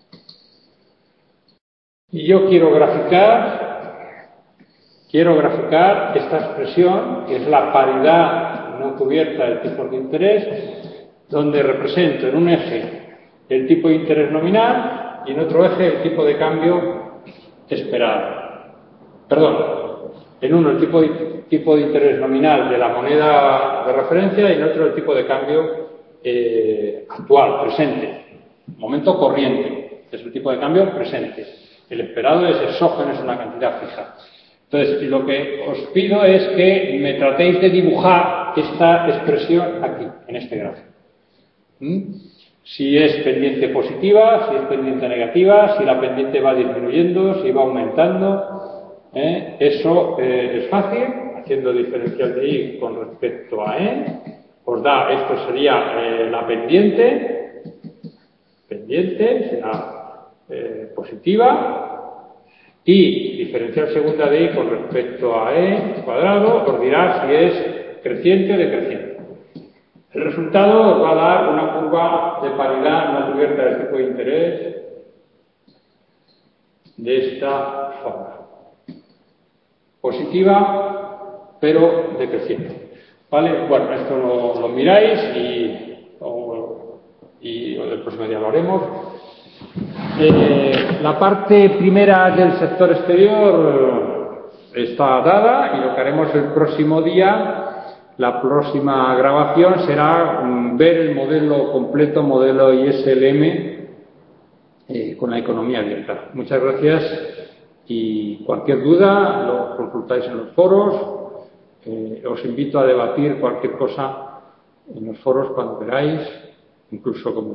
Speaker 1: Y yo quiero graficar, quiero graficar esta expresión, que es la paridad no cubierta del tipo de interés, donde represento en un eje el tipo de interés nominal y en otro eje el tipo de cambio esperado. Perdón, en uno el tipo de, tipo de interés nominal de la moneda de referencia y en otro el tipo de cambio eh, actual, presente, momento corriente, es el tipo de cambio presente. El esperado es exógeno, es una cantidad fija. Entonces, lo que os pido es que me tratéis de dibujar esta expresión aquí, en este gráfico. ¿Mm? Si es pendiente positiva, si es pendiente negativa, si la pendiente va disminuyendo, si va aumentando. ¿eh? Eso eh, es fácil, haciendo diferencial de y con respecto a e. Os da, esto sería eh, la pendiente, pendiente, será eh, positiva, y diferencial segunda de y con respecto a e cuadrado os dirá si es creciente o decreciente. El resultado os va a dar una curva de paridad no cubierta del tipo de interés de esta forma. Positiva, pero decreciente. ¿Vale? Bueno, esto lo, lo miráis y, o, y el próximo día lo haremos. Eh, la parte primera del sector exterior está dada y lo que haremos el próximo día. La próxima grabación será um, ver el modelo completo, modelo I S L M, eh, con la economía abierta. Muchas gracias y cualquier duda lo consultáis en los foros. Eh, os invito a debatir cualquier cosa en los foros cuando queráis, incluso como